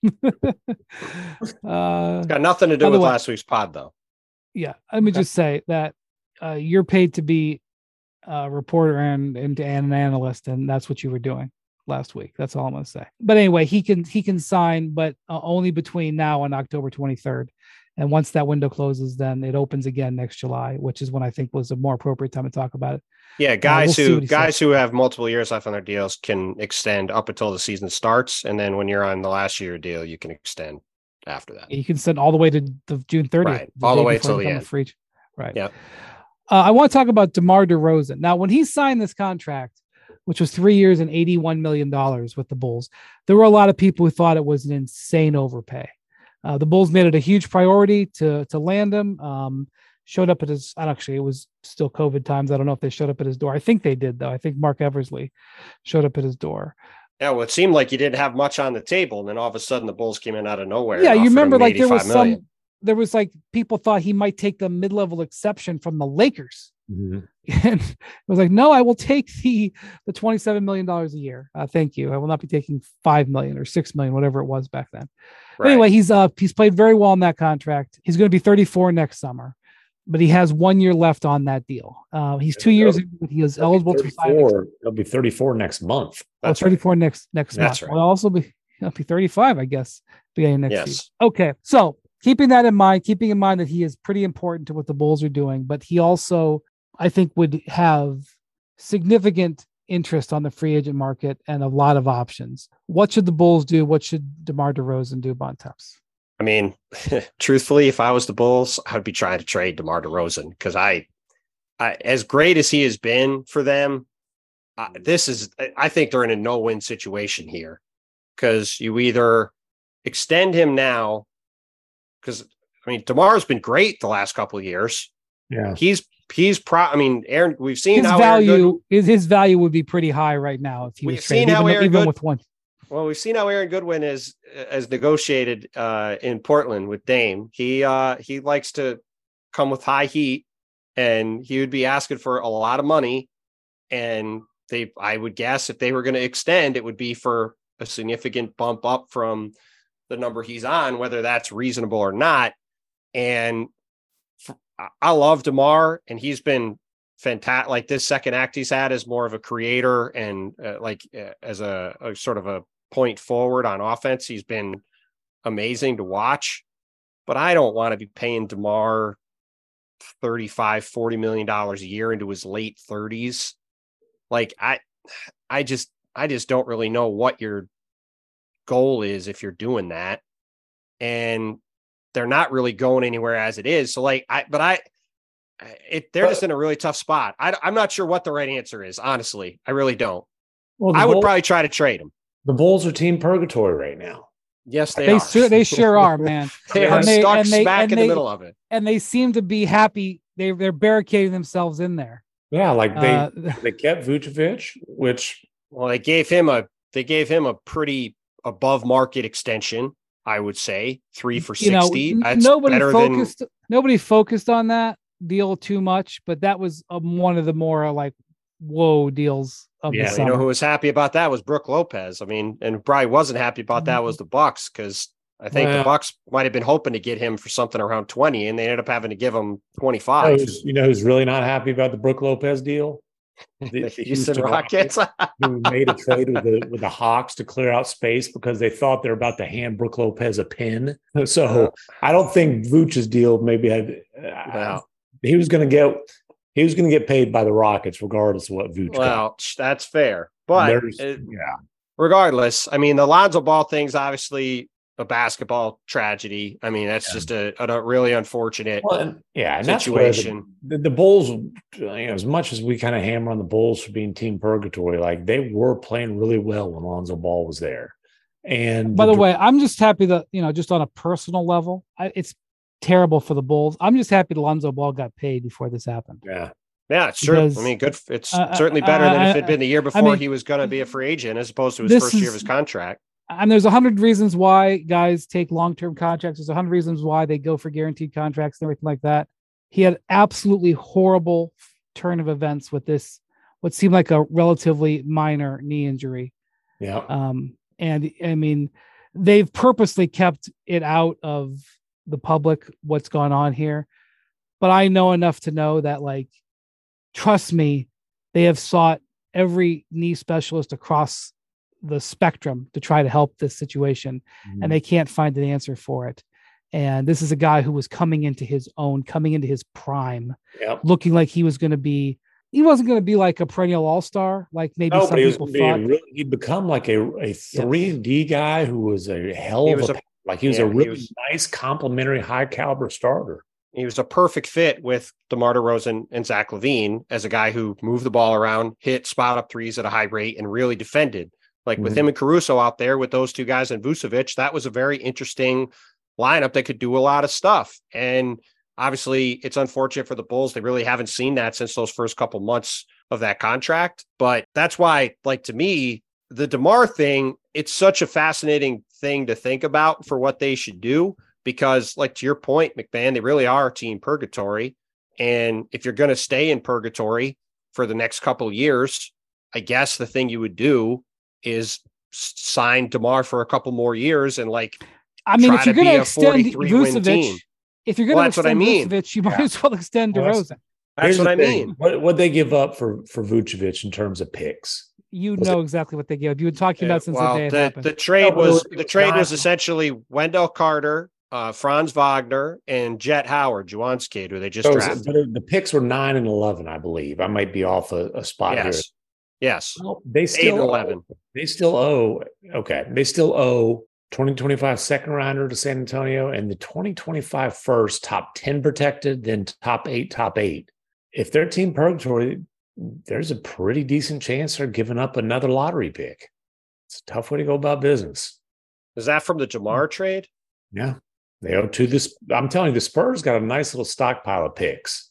It's got nothing to do with last week's pod, though. Yeah, let me just say that you're paid to be a reporter and an analyst, and that's what you were doing last week. That's all I'm going to say. But anyway, he can sign, but only between now and October 23rd. And once that window closes, then it opens again next July, which is when I think was a more appropriate time to talk about it. Yeah, guys who have multiple years left on their deals can extend up until the season starts, and then when you're on the last year deal, you can extend after that. You can extend all the way to the June 30th, right? All the way till the end. Free. Right. Yeah. I want to talk about DeMar DeRozan. Now, when he signed this contract, which was 3 years and $81 million with the Bulls, there were a lot of people who thought it was an insane overpay. The Bulls made it a huge priority to land him. Showed up at his, it was still COVID times. I don't know if they showed up at his door. I think they did, though. I think Mark Eversley showed up at his door. Yeah, well, it seemed like he didn't have much on the table, and then all of a sudden the Bulls came in out of nowhere. Yeah, you remember, like there was like people thought he might take the mid-level exception from the Lakers. Mm-hmm. And it was like, no, I will take the $27 million a year. Thank you. I will not be taking $5 million or $6 million, whatever it was back then. Right. Anyway, he's played very well in that contract. He's going to be 34 next summer, but he has 1 year left on that deal. He's 2 years. He is eligible to sign. He'll be 34 next month. That's 34 right. next month. Right. He'll also be 35, I guess, beginning next yes. year. Okay, so keeping in mind that he is pretty important to what the Bulls are doing, but he also, I think, would have significant interest on the free agent market and a lot of options. What should the Bulls do? What should DeMar DeRozan do, Bontemps? I mean, truthfully, if I was the Bulls, I would be trying to trade DeMar DeRozan, because I as great as he has been for them, I think they're in a no-win situation here, because you either extend him now, because DeMar's been great the last couple of years. Yeah. I mean, Aaron, we've seen his how value his value would be pretty high right now if he was traded, even with one. Well, we've seen how Aaron Goodwin has negotiated in Portland with Dame. He likes to come with high heat, and he would be asking for a lot of money. And I would guess if they were going to extend, it would be for a significant bump up from the number he's on, whether that's reasonable or not. And I love DeMar, and he's been fantastic. Like this second act he's had as more of a creator and as a sort of a point forward on offense. He's been amazing to watch, but I don't want to be paying DeMar $35-40 million a year into his late 30s. Like I just don't really know what your goal is if you're doing that. And they're not really going anywhere as it is. So they're just in a really tough spot. I'm not sure what the right answer is. Honestly, I really don't. Well, I would probably try to trade him. The Bulls are team purgatory right now. Yes, they are. They sure are, man. They are stuck smack in the middle of it. And they seem to be happy. They're barricading themselves in there. Yeah, like they kept Vucevic, which they gave him a pretty above market extension. I would say 3 for $60. Nobody focused on that deal too much, but that was one of the more like whoa deals of the summer. You know who was happy about that was Brook Lopez. I mean, and probably wasn't happy about that was the Bucks, because I think the Bucks might have been hoping to get him for something around 20, and they ended up having to give him 25. You know who's really not happy about the Brook Lopez deal? The Houston Rockets who made a trade with the Hawks to clear out space because they thought they're about to hand Brook Lopez a pin. So I don't think Vooch's deal maybe had. He was going to get paid by the Rockets regardless of what Vooch got. That's fair, but regardless, I mean, the Lonzo Ball thing's obviously a basketball tragedy. I mean, that's just a really unfortunate situation. The Bulls, as much as we kind of hammer on the Bulls for being team purgatory, like they were playing really well when Lonzo Ball was there. And by the way, I'm just happy that, just on a personal level, it's terrible for the Bulls. I'm just happy Lonzo Ball got paid before this happened. Yeah, it's true. I mean, good. It's certainly better than if it had been the year before he was going to be a free agent as opposed to his first year of his contract. And there's 100 reasons why guys take long-term contracts. There's 100 reasons why they go for guaranteed contracts and everything like that. He had absolutely horrible turn of events with this, what seemed like a relatively minor knee injury. Yeah. And I mean, they've purposely kept it out of the public, what's gone on here. But I know enough to know that, like, trust me, they have sought every knee specialist across the spectrum to try to help this situation, and they can't find an answer for it. And this is a guy who was coming into his prime, looking like he wasn't going to be like a perennial all-star, like maybe some people thought. He'd become like a 3-and-D guy who was a hell of a really nice, complimentary, high caliber starter. He was a perfect fit with DeMar DeRozan and Zach LaVine as a guy who moved the ball around, hit spot up threes at a high rate, and really defended. Like with him and Caruso out there with those two guys and Vucevic, that was a very interesting lineup that could do a lot of stuff. And obviously it's unfortunate for the Bulls. They really haven't seen that since those first couple months of that contract. But that's why, like, to me, the DeMar thing, it's such a fascinating thing to think about for what they should do, because, like, to your point, McMahon, they really are team purgatory. And if you're going to stay in purgatory for the next couple of years, I guess the thing you would do is sign DeMar for a couple more years and, like, I mean, if you're going to extend Vucevic, Vucevic, you might as well extend DeRozan. That's what I mean. What they give up for Vucevic in terms of picks? Exactly what they give. You've been talking about since the day it happened. The trade was essentially Wendell Carter, Franz Wagner, and Jet Howard, Juwan's kid, who they just drafted. But the picks were 9 and 11, I believe. I might be off a spot here. Yes. Well, they still 11. They still owe. Okay. They still owe 2025 second rounder to San Antonio and the 2025 first, top 10 protected, then top 8. If they're team purgatory, there's a pretty decent chance they're giving up another lottery pick. It's a tough way to go about business. Is that from the DeMar trade? Yeah. They owe to this. I'm telling you, the Spurs got a nice little stockpile of picks.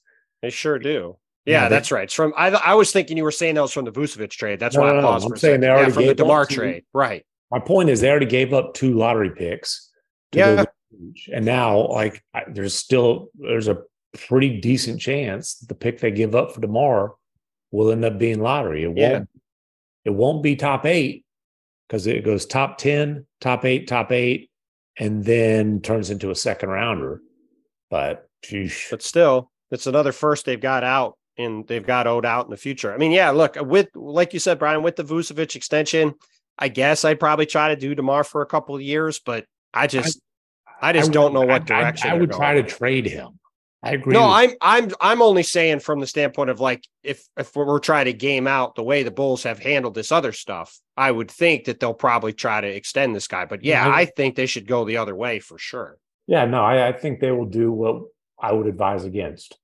They sure do. Yeah, that's right. It's from I was thinking you were saying that was from the Vucevic trade. That's why I paused for a second. They already from the DeMar trade. Right. My point is they already gave up 2 lottery picks to go to the, and now like there's a pretty decent chance the pick they give up for DeMar will end up being lottery. It won't be top 8 because it goes top 10, top 8, and then turns into a second rounder. But still, it's another first they've got out and they've got owed out in the future. I mean, yeah, look, with like you said, Brian, with the Vucevic extension, I guess I'd probably try to do DeMar for a couple of years, but I just don't know what direction I would try to trade him. I agree. No, I'm only saying from the standpoint of like if we're trying to game out the way the Bulls have handled this other stuff, I would think that they'll probably try to extend this guy. But yeah, I think they should go the other way for sure. Yeah, no, I think they will do what I would advise against.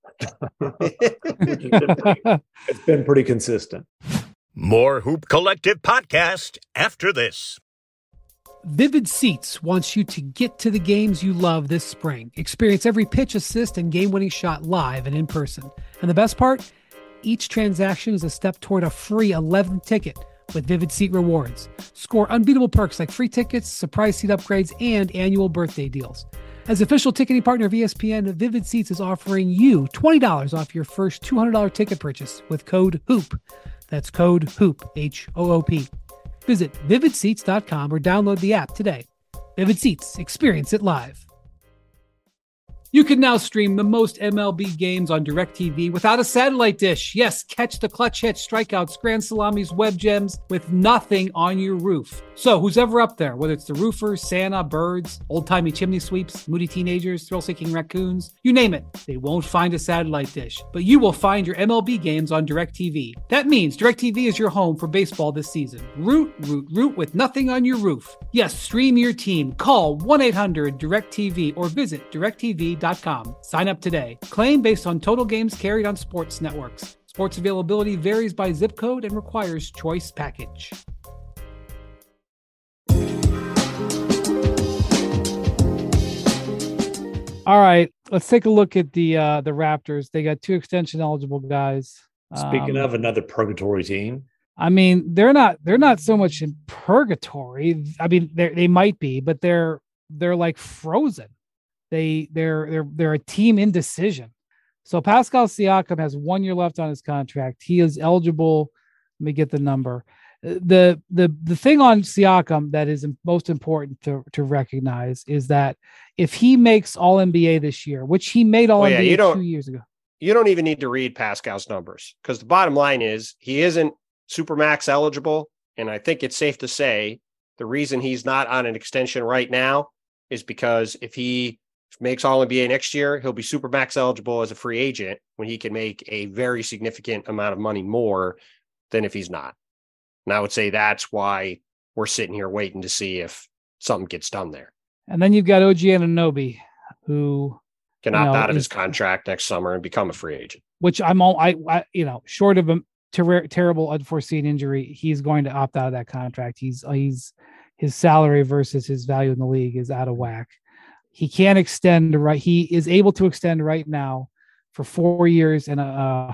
It's been pretty consistent. More Hoop Collective podcast after this. Vivid Seats wants you to get to the games you love this spring. Experience every pitch, assist, and game-winning shot live and in person. And the best part? Each transaction is a step toward a free 11th ticket with Vivid Seat rewards. Score unbeatable perks like free tickets, surprise seat upgrades, and annual birthday deals. As official ticketing partner of ESPN, Vivid Seats is offering you $20 off your first $200 ticket purchase with code HOOP. That's code HOOP, HOOP. Visit vividseats.com or download the app today. Vivid Seats, experience it live. You can now stream the most MLB games on DirecTV without a satellite dish. Yes, catch the clutch hits, strikeouts, grand salamis, web gems with nothing on your roof. So who's ever up there, whether it's the roofers, Santa, birds, old-timey chimney sweeps, moody teenagers, thrill-seeking raccoons, you name it, they won't find a satellite dish. But you will find your MLB games on DirecTV. That means DirecTV is your home for baseball this season. Root with nothing on your roof. Yes, stream your team. Call 1-800-DirecTV or visit DirecTV.com. Sign up today. Claim based on total games carried on sports networks. Sports availability varies by zip code and requires choice package. All right, let's take a look at the Raptors. They got 2 extension eligible guys. Speaking of another purgatory team, I mean, they're not so much in purgatory. I mean, they might be, but they're like frozen. They're a team indecision. So Pascal Siakam has 1 year left on his contract. He is eligible. Let me get the number. The thing on Siakam that is most important to recognize is that if he makes All NBA this year, which he made All NBA 2 years ago, you don't even need to read Pascal's numbers because the bottom line is he isn't Supermax eligible, and I think it's safe to say the reason he's not on an extension right now is because if he makes All NBA next year, he'll be Supermax eligible as a free agent when he can make a very significant amount of money more than if he's not. And I would say that's why we're sitting here waiting to see if something gets done there. And then you've got OG Anunoby, who can opt out of his contract next summer and become a free agent. Which short of a terrible unforeseen injury, he's going to opt out of that contract. He's his salary versus his value in the league is out of whack. He can't extend he is able to extend right now for 4 years and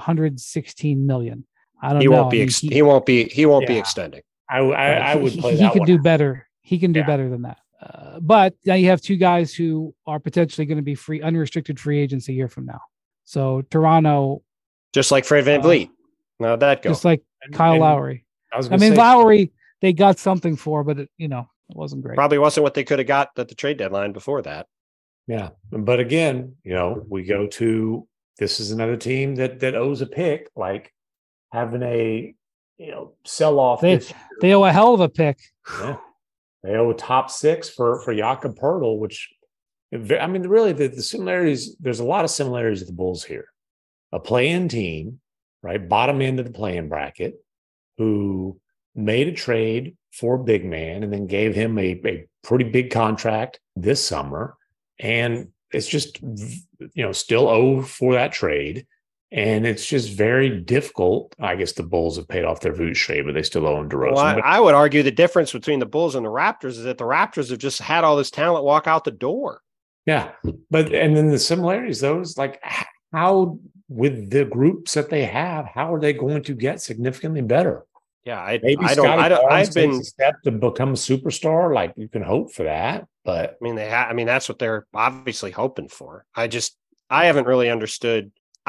$116 million. I don't know. He won't be extending. I would play that. He can do better. He can do better than that. But now you have 2 guys who are potentially going to be unrestricted free agents a year from now. So Toronto, just like Fred VanVleet. How'd that go? Just like Kyle Lowry. Lowry, they got something for, but it wasn't great. Probably wasn't what they could have got at the trade deadline before that. Yeah. But again, we go to, this is another team that owes a pick, like having a, sell off. They owe a hell of a pick. Yeah. They owe a top 6 for Jakob Poeltl, which, I mean, really the similarities, there's a lot of similarities with the Bulls here. A play-in team, right? Bottom end of the play-in bracket, who made a trade for a big man and then gave him a pretty big contract this summer. And it's just, still owe for that trade. And it's just very difficult. I guess the Bulls have paid off their Vooch trade, but they still owe him DeRozan. Well, I would argue the difference between the Bulls and the Raptors is that the Raptors have just had all this talent walk out the door. Yeah. And then the similarities, those, like, how with the groups that they have, how are they going to get significantly better? Yeah, Maybe Scotty Barnes takes a step to become a superstar. Like, you can hope for that, but I mean, that's what they're obviously hoping for. I haven't really understood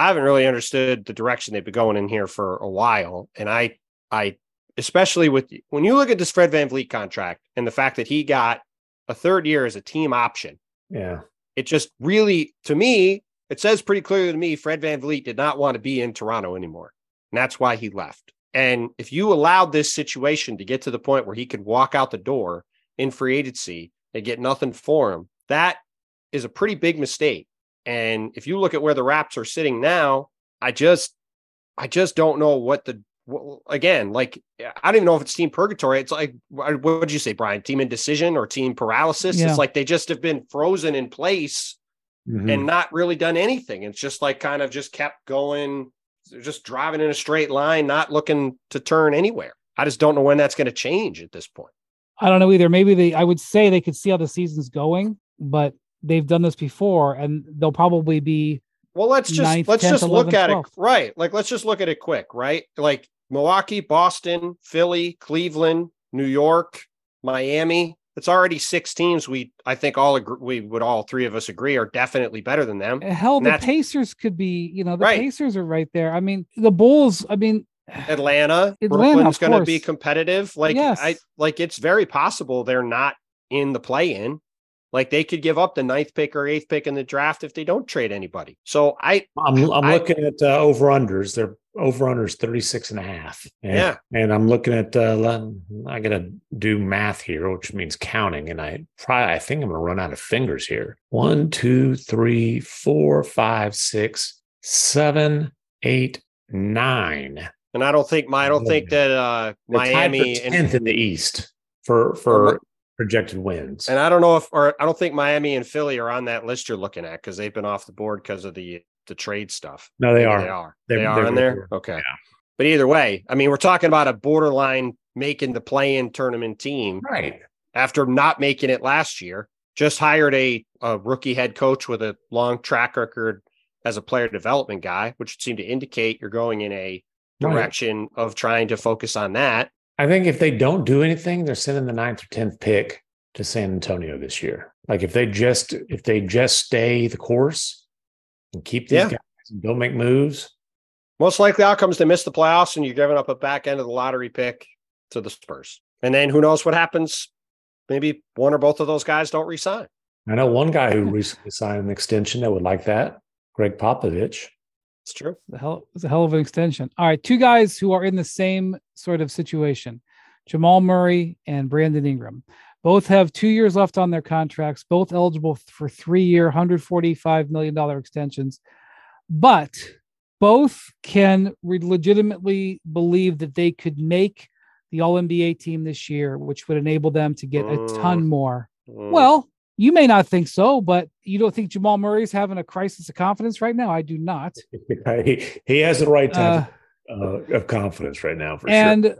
the direction they've been going in here for a while. And I especially when you look at this Fred VanVleet contract and the fact that he got a third year as a team option. Yeah. It just really, to me, it says pretty clearly to me, Fred VanVleet did not want to be in Toronto anymore. And that's why he left. And if you allowed this situation to get to the point where he could walk out the door in free agency and get nothing for him, that is a pretty big mistake. And if you look at where the Raps are sitting now, I just don't know again, like, I don't even know if it's team purgatory. It's like, what would you say, Brian? Team indecision or team paralysis? Yeah. It's like they just have been frozen in place and not really done anything. It's just like kind of just kept going, just driving in a straight line, not looking to turn anywhere. I just don't know when that's going to change at this point. I don't know either. Maybe I would say they could see how the season's going, but they've done this before and they'll probably be. Well, let's just look at it. Right. Like, let's just look at it quick, right? Like Milwaukee, Boston, Philly, Cleveland, New York, Miami. It's already 6 teams. I think all three of us agree are definitely better than them. Hell, the Pacers could be, right. Pacers are right there. I mean, the Bulls, Atlanta Brooklyn's going to be competitive. Like, yes. It's very possible they're not in the play-in. Like, they could give up the 9th pick or 8th pick in the draft if they don't trade anybody. So I'm looking at over-unders. They're over-unders 36.5. Yeah. And I'm looking at, I got to do math here, which means counting. And I think I'm going to run out of fingers here. 1, 2, 3, 4, 5, 6, 7, 8, 9. And I don't think that Miami and 10th in the East for projected wins. And I don't think Miami and Philly are on that list you're looking at because they've been off the board because of the trade stuff. No, they are. They are on there? Okay. Yeah. But either way, I mean, we're talking about a borderline making the play-in tournament team. Right. After not making it last year, just hired a rookie head coach with a long track record as a player development guy, which seemed to indicate you're going in a direction of trying to focus on that. I think if they don't do anything, they're sending the 9th or 10th pick to San Antonio this year. Like, if they just stay the course and keep these guys and don't make moves. Most likely outcome is they miss the playoffs and you're giving up a back end of the lottery pick to the Spurs. And then who knows what happens? Maybe one or both of those guys don't re-sign. I know one guy who recently signed an extension that would like that. Greg Popovich. It's true. It's a hell of an extension. All right. 2 guys who are in the same sort of situation, Jamal Murray and Brandon Ingram. Both have 2 years left on their contracts, both eligible for 3-year, $145 million extensions, but both can legitimately believe that they could make the All-NBA team this year, which would enable them to get a ton more. Well, you may not think so, but you don't think Jamal Murray's having a crisis of confidence right now? I do not. He has the right type of confidence right now, for sure. And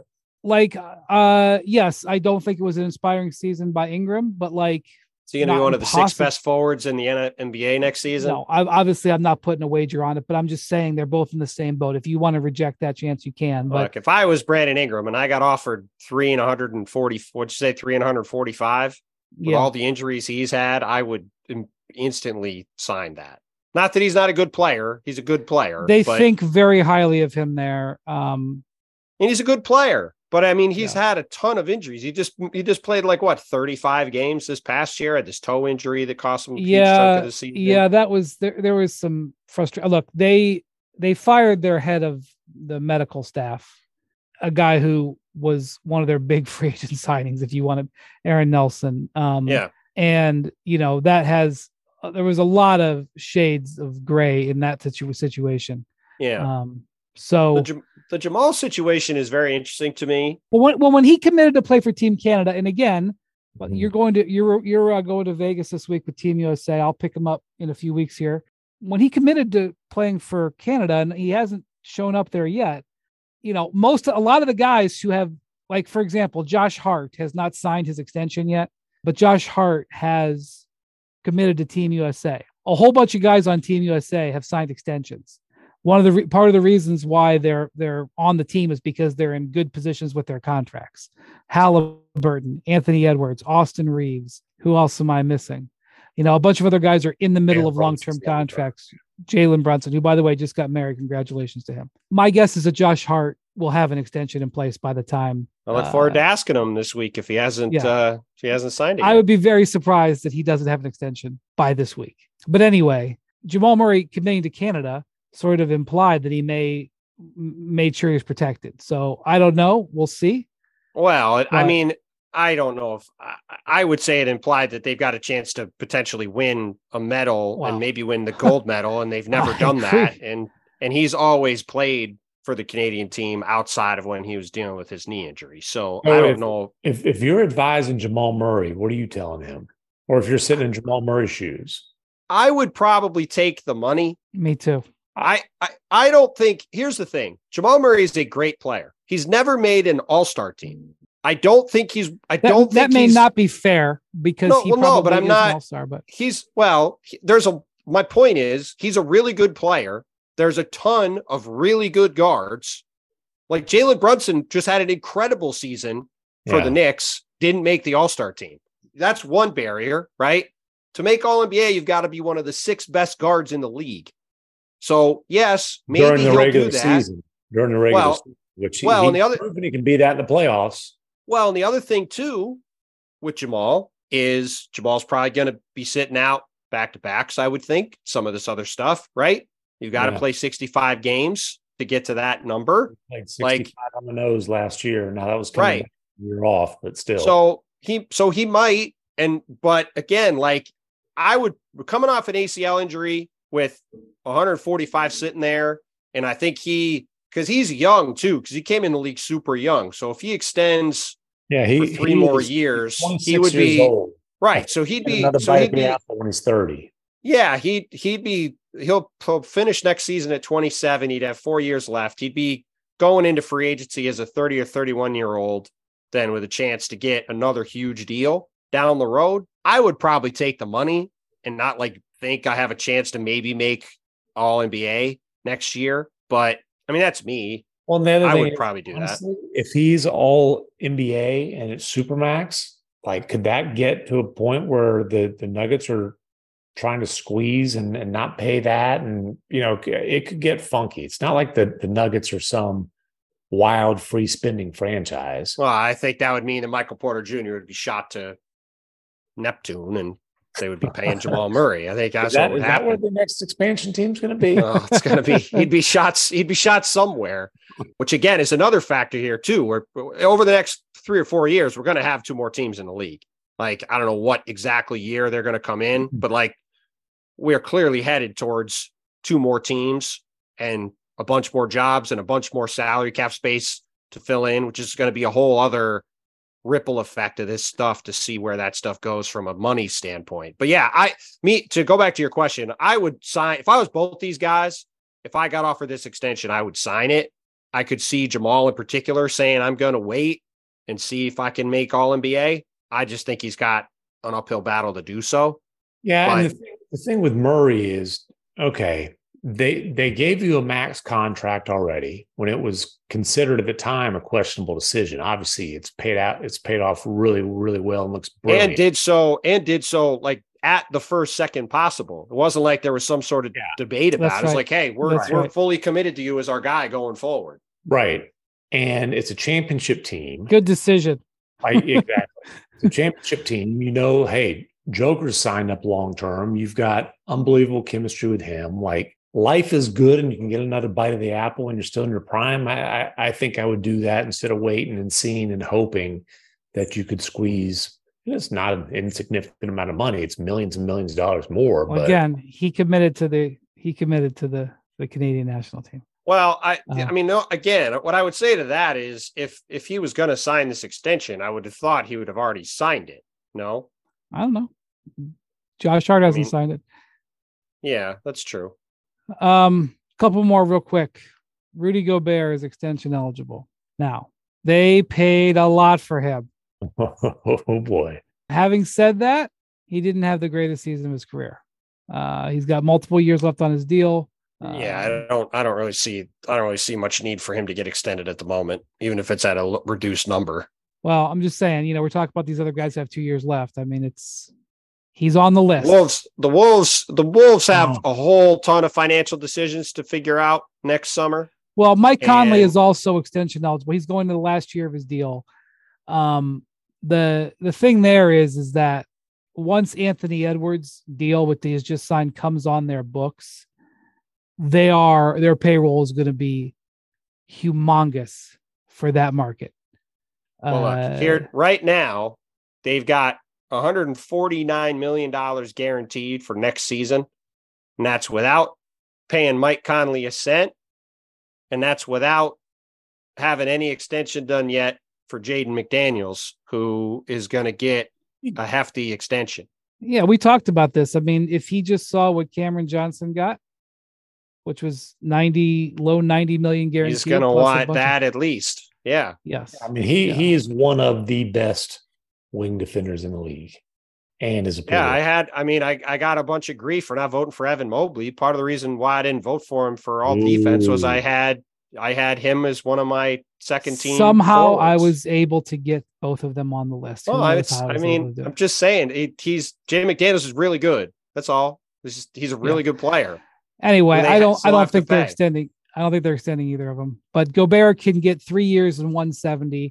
yes, I don't think it was an inspiring season by Ingram, but like, is he going to be one of the 6 best forwards in the NBA next season? No, I'm not putting a wager on it, but I'm just saying they're both in the same boat. If you want to reject that chance, you can. But look, if I was Brandon Ingram and I got offered 3 and 140, what'd you say, 3 and 145? With all the injuries he's had, I would instantly sign that. Not that he's not a good player. He's a good player. They think very highly of him there. And he's a good player. But I mean, he's had a ton of injuries. He just played 35 games this past year. Had this toe injury that cost him a huge chunk of the season. Yeah, that was there was some frustration. Look, they fired their head of the medical staff, a guy who was one of their big free agent signings, if you wanted, Aaron Nelson. And there was a lot of shades of gray in that situation. Yeah. So the Jamal situation is very interesting to me. Well, when he committed to play for Team Canada, and again, you're going to Vegas this week with Team USA. I'll pick him up in a few weeks here. When he committed to playing for Canada, and he hasn't shown up there yet, a lot of the guys who have, like, for example, Josh Hart has not signed his extension yet, but Josh Hart has committed to Team USA. A whole bunch of guys on Team USA have signed extensions. one of the part of the reasons why they're on the team is because they're in good positions with their contracts. Halliburton, Anthony Edwards, Austin Reeves. Who else am I missing? A bunch of other guys are in the middle of long-term contracts. Jalen Brunson, who, by the way, just got married. Congratulations to him. My guess is that Josh Hart will have an extension in place by the time. I look forward to asking him this week if he hasn't signed it yet. I would be very surprised that he doesn't have an extension by this week. But anyway, Jamal Murray committing to Canada sort of implied that he made sure he was protected. So I don't know. We'll see. Well, I mean, I don't know if I would say it implied that they've got a chance to potentially win a medal and maybe win the gold medal, and they've never done that. And he's always played for the Canadian team outside of when he was dealing with his knee injury. So I don't know. If you're advising Jamal Murray, what are you telling him? Or if you're sitting in Jamal Murray's shoes? I would probably take the money. Me too. I don't think, here's the thing. Jamal Murray is a great player. He's never made an all-star team. I don't think that may not be fair because but I'm not an all-star, but my point is he's a really good player. There's a ton of really good guards. Like Jalen Brunson just had an incredible season for the Knicks, didn't make the all-star team. That's one barrier, right? To make All-NBA, you've got to be one of the 6 best guards in the league. So yes, maybe he'll do that. During the regular season, which proven he can be that in the playoffs. Well, and the other thing too with Jamal's probably going to be sitting out back-to-backs, I would think, some of this other stuff, right? You've got to play 65 games to get to that number. Like 65 on the nose last year. Now that was kind of a year off, but still. So he might, but again, like I would, coming off an ACL injury with 145 sitting there, and I think because he's young too, because he came in the league super young. So if he extends for 3 more years, he would be old. Right. So he'd be when he's 30. Yeah, he'll finish next season at 27. He'd have 4 years left. He'd be going into free agency as a 30 or 31-year-old, then with a chance to get another huge deal down the road. I would probably take the money and not think I have a chance to maybe make All-NBA next year. But I mean, that's me. Well, I would probably do honestly, that. If he's All-NBA and it's Supermax, could that get to a point where the Nuggets are trying to squeeze and not pay that? And, it could get funky. It's not like the Nuggets are some wild free spending franchise. Well, I think that would mean that Michael Porter Jr. would be shot to Neptune and they would be paying Jamal Murray. I think that's what would happen. Is that where the next expansion team's going to be? It's going to be, he'd be shot somewhere, which again is another factor here too, where over the next 3 or 4 years, we're going to have 2 more teams in the league. I don't know what exactly year they're going to come in, but we're clearly headed towards 2 more teams and a bunch more jobs and a bunch more salary cap space to fill in, which is going to be a whole other ripple effect of this stuff to see where that stuff goes from a money standpoint. But yeah, to go back to your question, I would sign, if I was both these guys, if I got offered this extension, I would sign it. I could see Jamal in particular saying, I'm going to wait and see if I can make All-NBA. I just think he's got an uphill battle to do so. Yeah. And the thing with Murray is, okay, they gave you a max contract already when it was considered at the time a questionable decision. Obviously, it's paid off really, really well and looks brilliant. And did so at the first second possible. It wasn't like there was some sort of debate about it. It's like, hey, we're fully committed to you as our guy going forward. Right. And it's a championship team. Good decision. Exactly. It's a championship team. Hey, Joker's signed up long-term. You've got unbelievable chemistry with him. Life is good and you can get another bite of the apple when you're still in your prime. I think I would do that instead of waiting and seeing and hoping that you could squeeze. It's not an insignificant amount of money. It's millions and millions of dollars more. Well, again, he committed to the Canadian national team. Well, I mean, no, again, what I would say to that is if he was going to sign this extension, I would have thought he would have already signed it. No, I don't know. Josh Hart hasn't signed it. Yeah, that's true. Couple more real quick. Rudy Gobert is extension eligible. Now, they paid a lot for him. Oh boy. Having said that, he didn't have the greatest season of his career. He's got multiple years left on his deal. Yeah, I don't really see much need for him to get extended at the moment, even if it's at a reduced number. Well, I'm just saying, we're talking about these other guys who have 2 years left. I mean, he's on the list. The Wolves have a whole ton of financial decisions to figure out next summer. Well, Mike Conley is also extension eligible. He's going to the last year of his deal. The thing there is that once Anthony Edwards' deal with these just signed comes on their books, their payroll is going to be humongous for that market. Well, look, here right now, they've got $149 million guaranteed for next season. And that's without paying Mike Conley a cent. And that's without having any extension done yet for Jaden McDaniels, who is going to get a hefty extension. Yeah, we talked about this. I mean, if he just saw what Cameron Johnson got, which was low 90 million guaranteed. He's going to want that at least. Yeah. Yes. I mean, he is one of the best wing defenders in the league. And as a player. Yeah, I got a bunch of grief for not voting for Evan Mobley. Part of the reason why I didn't vote for him for all defense was I had him as one of my second team. Somehow forwards. I was able to get both of them on the list. Well, I'm just saying Jay McDaniels is really good. That's all. He's a really good player. Anyway, I don't think they're extending. I don't think they're extending either of them. But Gobert can get 3 years and 170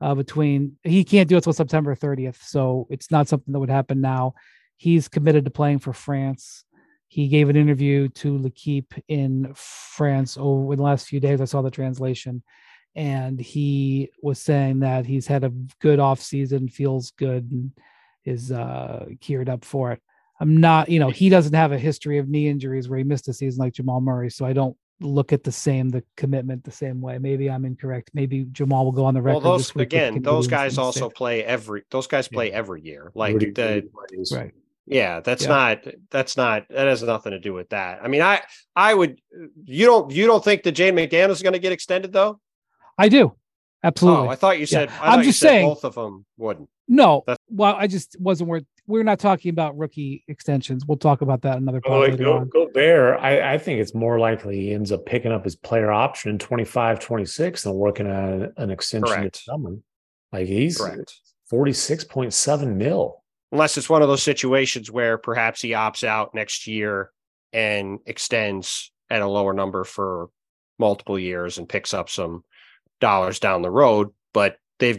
he can't do it until September 30th. So it's not something that would happen now. He's committed to playing for France. He gave an interview to L'Equipe in France over the last few days. I saw the translation, and he was saying that he's had a good off season, feels good, and is geared up for it. I'm not, he doesn't have a history of knee injuries where he missed a season like Jamal Murray. So I don't look at the commitment the same way. Maybe I'm incorrect. Maybe Jamal will go on the record. Well, those guys also play every year. Like right. Yeah, that has nothing to do with that. I mean, I would, you don't think that Jaden McDaniels is going to get extended though? I do. Absolutely. Oh, I thought you said, I'm just saying both of them wouldn't. No, I just wasn't worth. We're not talking about rookie extensions. We'll talk about that in another pod. Go Bear. I think it's more likely he ends up picking up his player option in 25, 26 than working on an extension this summer. Like he's 46.7 mil. Unless it's one of those situations where perhaps he opts out next year and extends at a lower number for multiple years and picks up some dollars down the road. But they're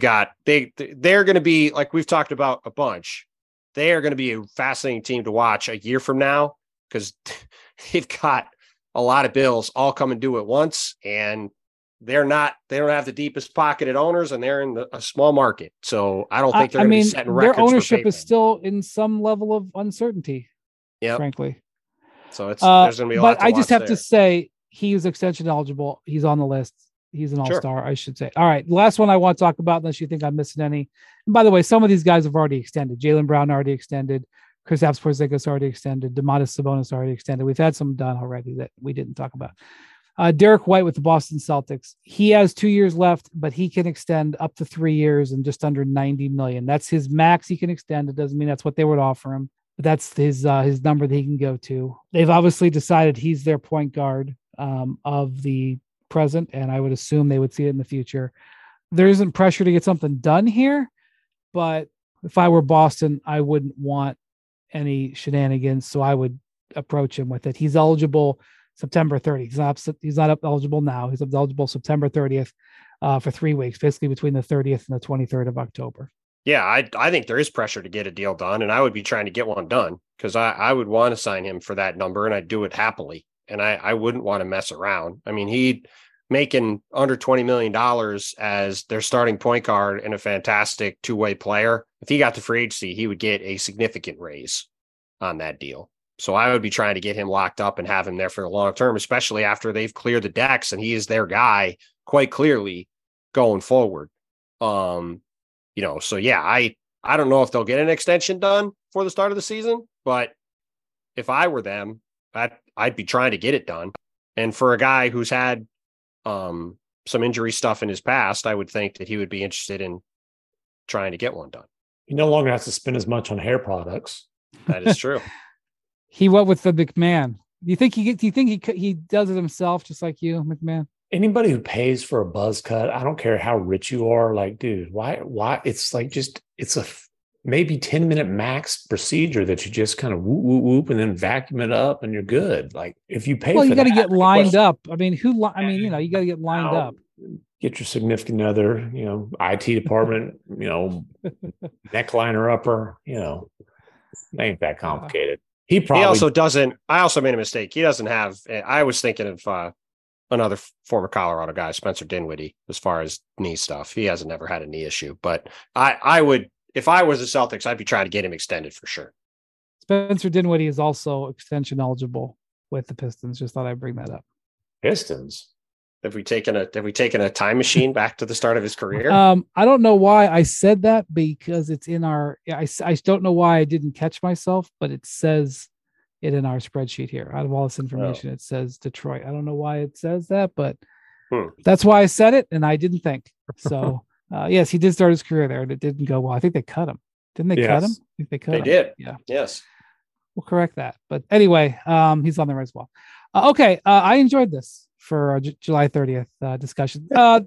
going to be, like we've talked about a bunch, they are going to be a fascinating team to watch a year from now because they've got a lot of bills all coming due at once, and they don't have the deepest pocketed owners, and they're in a small market. So I don't think they're going to be setting records. Their ownership is still in some level of uncertainty. Yeah, frankly. So there's going to be a lot. But I just have to say he's extension eligible. He's on the list. He's an all-star, I should say. All right. The last one I want to talk about, unless you think I'm missing any. And by the way, some of these guys have already extended. Jaylen Brown already extended. Kristaps Porzingis already extended. Domantas Sabonis already extended. We've had some done already that we didn't talk about. Derek White with the Boston Celtics. He has 2 years left, but he can extend up to 3 years and just under $90 million. That's his max he can extend. It doesn't mean that's what they would offer him, but that's his number that he can go to. They've obviously decided he's their point guard of the present, and I would assume they would see it in the future. There isn't pressure to get something done here, but if I were Boston, I wouldn't want any shenanigans, so I would approach him with it. He's eligible September 30th. He's not eligible now. He's eligible September 30th for 3 weeks, basically between the 30th and the 23rd of October. Yeah, I think there is pressure to get a deal done, and I would be trying to get one done because I would want to sign him for that number, and I'd do it happily. And I wouldn't want to mess around. I mean, he'd making under $20 million as their starting point guard and a fantastic two-way player. If he got to free agency, he would get a significant raise on that deal. So I would be trying to get him locked up and have him there for the long term, especially after they've cleared the decks and he is their guy quite clearly going forward. So yeah, I don't know if they'll get an extension done for the start of the season, but if I were them, I'd be trying to get it done. And for a guy who's had some injury stuff in his past, I would think that he would be interested in trying to get one done. He no longer has to spend as much on hair products. That is true. He went with the McMahon. Do you think he does it himself, just like you, McMahon? Anybody who pays for a buzz cut, I don't care how rich you are. Like, dude, why? It's like it's a maybe 10-minute max procedure that you just kind of whoop, whoop, whoop, and then vacuum it up, and you're good. Like, if you pay, you got to get lined up. I mean, you got to get lined up. Get your significant other, IT department, neckliner upper, ain't that complicated. He also doesn't. I also made a mistake. He doesn't have. I was thinking of another former Colorado guy, Spencer Dinwiddie, as far as knee stuff. He hasn't never had a knee issue, but I would, if I was the Celtics, I'd be trying to get him extended for sure. Spencer Dinwiddie is also extension eligible with the Pistons. Just thought I'd bring that up. Pistons. Have we taken a time machine back to the start of his career? I don't know why I said that, because it's in our. I don't know why I didn't catch myself, but it says it in our spreadsheet here. Out of all this information, It says Detroit. I don't know why it says that, but that's why I said it, and I didn't think. So yes, he did start his career there, and it didn't go well. I think they cut him. Didn't they cut him? I think they cut him. They did. Yeah. Yes. We'll correct that. But anyway, he's on there as well. Okay, I enjoyed this for our July 30th discussion. I'll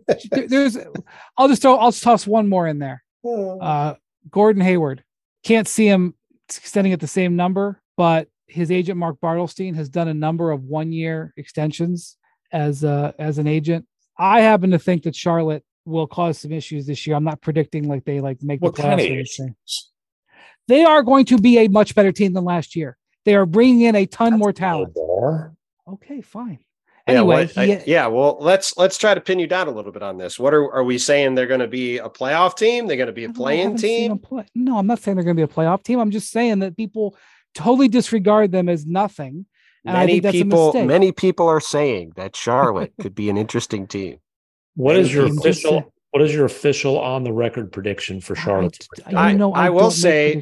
toss one more in there. Gordon Hayward. Can't see him extending at the same number, but his agent Mark Bartelstein has done a number of 1-year extensions as an agent. I happen to think that Charlotte will cause some issues this year. I'm not predicting they make the playoffs. They are going to be a much better team than last year. They are bringing in a ton more talent. Okay, fine. Anyway, well, let's try to pin you down a little bit on this. What are we saying? They're going to be a playoff team? They're going to be a play-in team? No, I'm not saying they're going to be a playoff team. I'm just saying that people totally disregard them as nothing. And I think that's a mistake. Many people are saying that Charlotte could be an interesting team. What is your official on the record prediction for Charlotte? I will say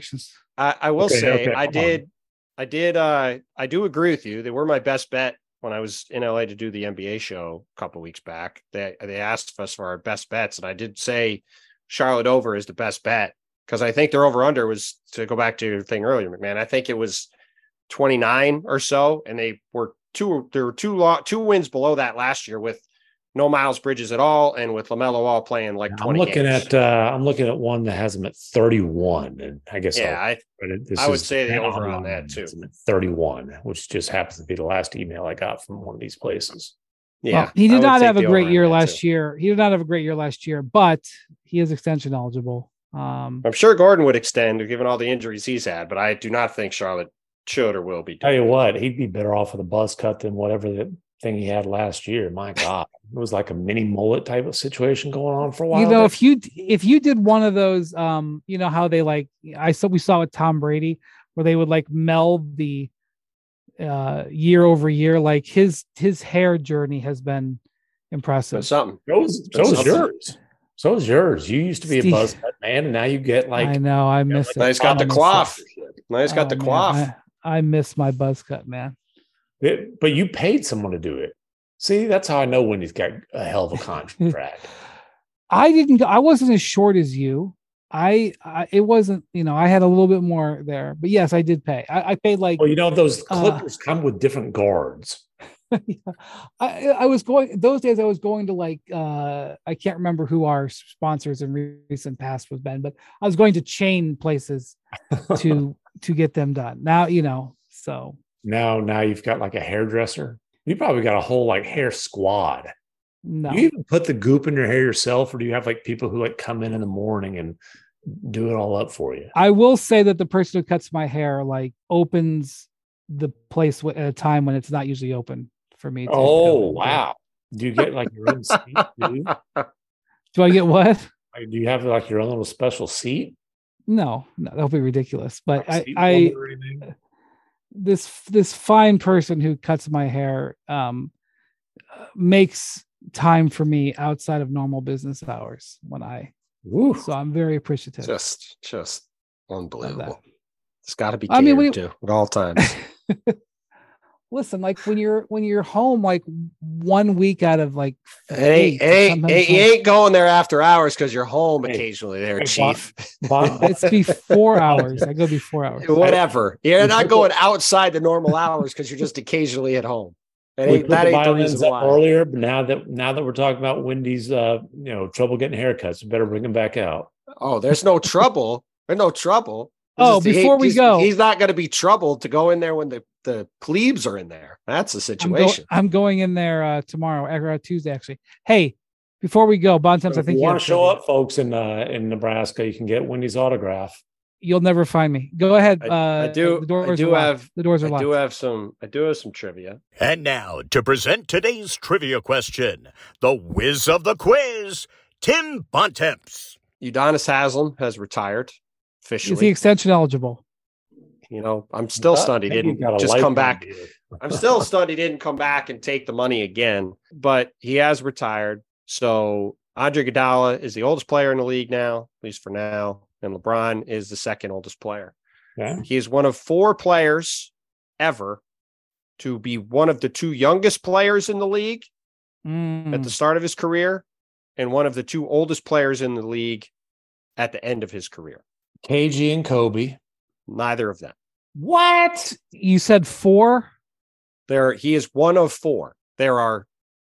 I do agree with you. They were my best bet when I was in LA to do the NBA show a couple of weeks back. They asked us for our best bets, and I did say Charlotte over is the best bet, because I think their over under was, to go back to your thing earlier, McMahon, I think it was 29 or so, and there were two wins below that last year with no Miles Bridges at all, and with LaMelo all playing 20 games. I'm looking at one that has them at 31, and I guess I would say the over on that too. 31, which just happens to be the last email I got from one of these places. Yeah, well, he did not have a great year last year. He did not have a great year last year, but he is extension eligible. I'm sure Gordon would extend, given all the injuries he's had, but I do not think Charlotte should or will be. Tell you what, he'd be better off with a buzz cut than whatever the thing he had last year. My God, it was like a mini mullet type of situation going on for a while. If you did one of those, how they we saw with Tom Brady, where they would meld the year over year. Like his hair journey has been impressive. That's something. So is yours. So is yours. You used to be a buzz cut man, and now you get I know. I miss it. Nice got the quaff. Nice got the quaff. I miss my buzz cut, man. But you paid someone to do it. See, that's how I know when he's got a hell of a contract. I wasn't as short as you. It wasn't, I had a little bit more there, but yes, I did pay. I paid those clippers come with different guards. Yeah. I was going those days. I was going to I can't remember who our sponsors in recent past was been, but I was going to chain places to get them done. Now, so now you've got a hairdresser. You probably got a whole hair squad. No. Do you even put the goop in your hair yourself, or do you have people who come in the morning and do it all up for you? I will say that the person who cuts my hair opens the place at a time when it's not usually open for me. Wow. Do you get your own seat? Do I get what? Do you have your own little special seat? No, that'll be ridiculous. But this fine person who cuts my hair makes time for me outside of normal business hours so I'm very appreciative. Just unbelievable. It's got to be catered to at all times. listen, like when you're home, like 1 week out of like You 8, ain't going there after hours because you're home Hey, occasionally there, hey, Chief. it's before hours. I go before hours. Whatever. You're not going outside the normal hours because you're just occasionally at home. We put That the ain't the violins reason up why. earlier, but now that we're talking about Wendy's, trouble getting haircuts, we better bring them back out. Oh, there's no trouble. There's no trouble. Oh, before we go, he's not going to be troubled to go in there when the plebes are in there. That's the situation. I'm going in there tomorrow or Tuesday, actually. Hey, before we go, Bontemps, I If think you you want have to show trivia. up, folks, in Nebraska, you can get Wendy's autograph. You'll never find me. Go ahead. I do. The doors I do are have. locked. The doors are I locked. do have some. I do have some trivia. And now to present today's trivia question, the whiz of the quiz, Tim Bontemps. Udonis Haslem has retired officially. Is he extension eligible? I'm still stunned he didn't just come back. Deal. I'm still stunned he didn't come back and take the money again, but he has retired. So Andre Iguodala is the oldest player in the league now, at least for now. And LeBron is the second oldest player. Yeah. He is one of 4 players ever to be one of the 2 youngest players in the league at the start of his career and one of the 2 oldest players in the league at the end of his career. KG and Kobe. Neither of them. What? You said 4? He is one of 4. There are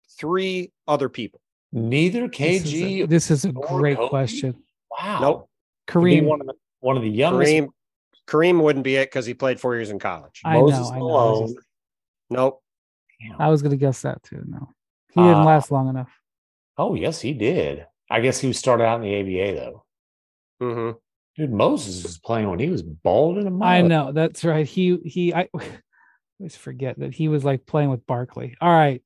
3 other people. Neither KG. This is a or great Kobe? question. Wow. Nope. Kareem. One of the youngest. Kareem wouldn't be it because he played 4 years in college. I Moses know. Malone. Nope. I was going to guess that too. No, he didn't last long enough. Oh, yes, he did. I guess he started out in the ABA, though. Mm-hmm. Dude, Moses was playing when he was bald in a mug. I know. That's right. I always forget that he was like playing with Barkley. All right.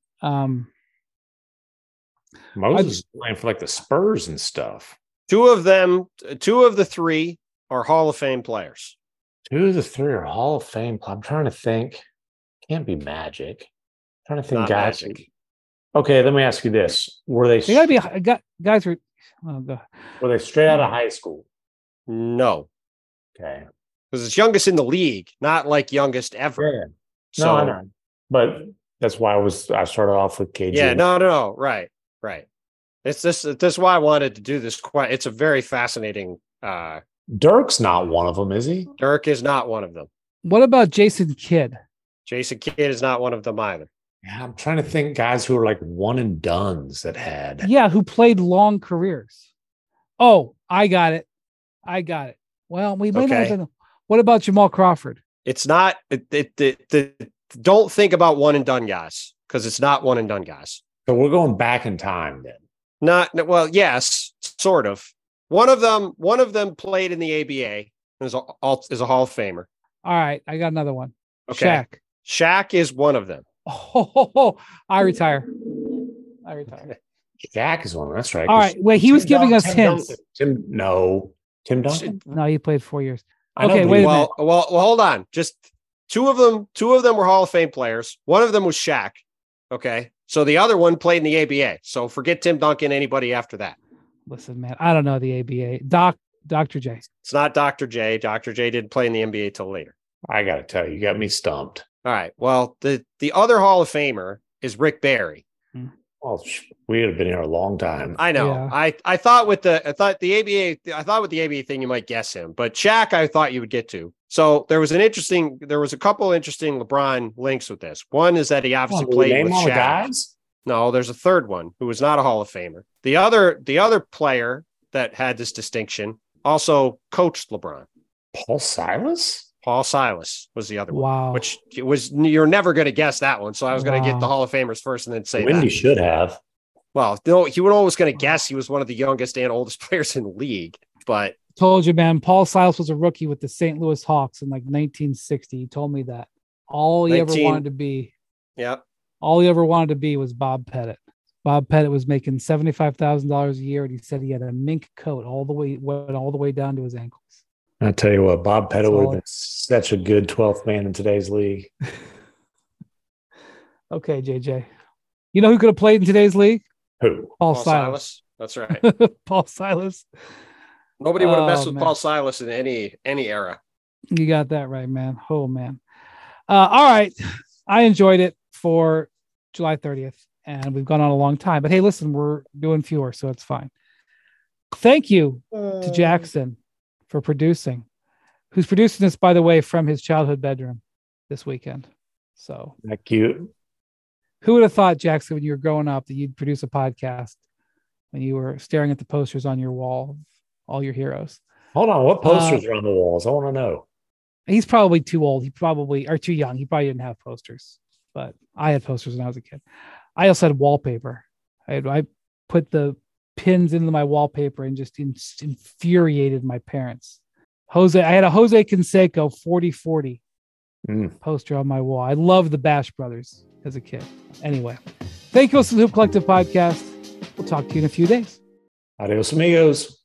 Moses was playing for like the Spurs and stuff. 2 of the 3 are Hall of Fame players. 2 of the 3 are Hall of Fame. I'm trying to think. Can't be Magic. I'm trying to think, Not guys. Magic. Okay, let me ask you this: They got to be guys. Were they straight out of high school? No, Okay. because it's youngest in the league, not like youngest ever. Yeah. So, No, I know. But that's why I started off with KG. Yeah, no. Right. It's this. This is why I wanted to do this. It's a very fascinating. Dirk's not one of them, is he? Dirk is not one of them. What about Jason Kidd? Jason Kidd is not one of them either. Yeah, I'm trying to think guys who are like one and dones that had. Yeah, who played long careers. Oh, I got it. Well, we may not have been. What about Jamal Crawford? It's not. Don't think about one and done guys because it's not one and done guys. So we're going back in time then. Well, yes, sort of. One of them played in the ABA. Is a Hall of Famer. All right, I got another one. Okay. Shaq. Shaq is one of them. Oh, I retire. Shaq is one. That's right. All right. Wait, he was giving us hints. Tim Duncan. No, he played 4 years. I know, Okay, but wait a Well, hold on. Just 2 of them were Hall of Fame players. One of them was Shaq. Okay. So the other one played in the ABA. So forget Tim Duncan, anybody after that. Listen, man, I don't know the ABA. Dr. J. It's not Dr. J. Dr. J didn't play in the NBA till later. I got to tell you got me stumped. All right. Well, the other Hall of Famer is Rick Barry. Well, we would have been here a long time. I know. Yeah. I thought with the ABA thing you might guess him, but Shaq I thought you would get to. So there was a couple interesting LeBron links with this. One is that he obviously played with Shaq. Guys? No, there's a third one who was not a Hall of Famer. The other player that had this distinction also coached LeBron. Paul Silas? Paul Silas was the other one. Wow. Which you're never going to guess that one. So I was going to get the Hall of Famers first and then say Wendy that. should have. Well, no, he was always going to guess he was one of the youngest and oldest players in the league. But Told you, man. Paul Silas was a rookie with the St. Louis Hawks in like 1960. He told me that. All he ever wanted to be. Yeah. All he ever wanted to be was Bob Pettit. Bob Pettit was making $75,000 a year, and he said he had a mink coat went all the way down to his ankles. I tell you what, Bob Pettit would have Solid. been such a good 12th man in today's league. Okay, JJ. You know who could have played in today's league? Who? Paul Silas. That's right. Paul Silas. Nobody would have messed with man. Paul Silas in any era. You got that right, man. Oh, man. All right. I enjoyed it for July 30th, and we've gone on a long time. But hey, listen, we're doing fewer, so it's fine. Thank you to Jackson for producing, who's producing this, by the way, from his childhood bedroom this weekend. So that cute. Who would have thought, Jackson, when you were growing up, that you'd produce a podcast when you were staring at the posters on your wall of all your heroes? Hold on, what posters are on the walls? I want to know. He's probably too old. Or too young. He probably didn't have posters, but I had posters when I was a kid. I also had wallpaper. I put the pins into my wallpaper and just infuriated my parents. I had a Jose Canseco 40-40 poster on my wall. I loved the Bash Brothers as a kid. Anyway, thank you for the Hoop Collective podcast. We'll talk to you in a few days. Adios, amigos.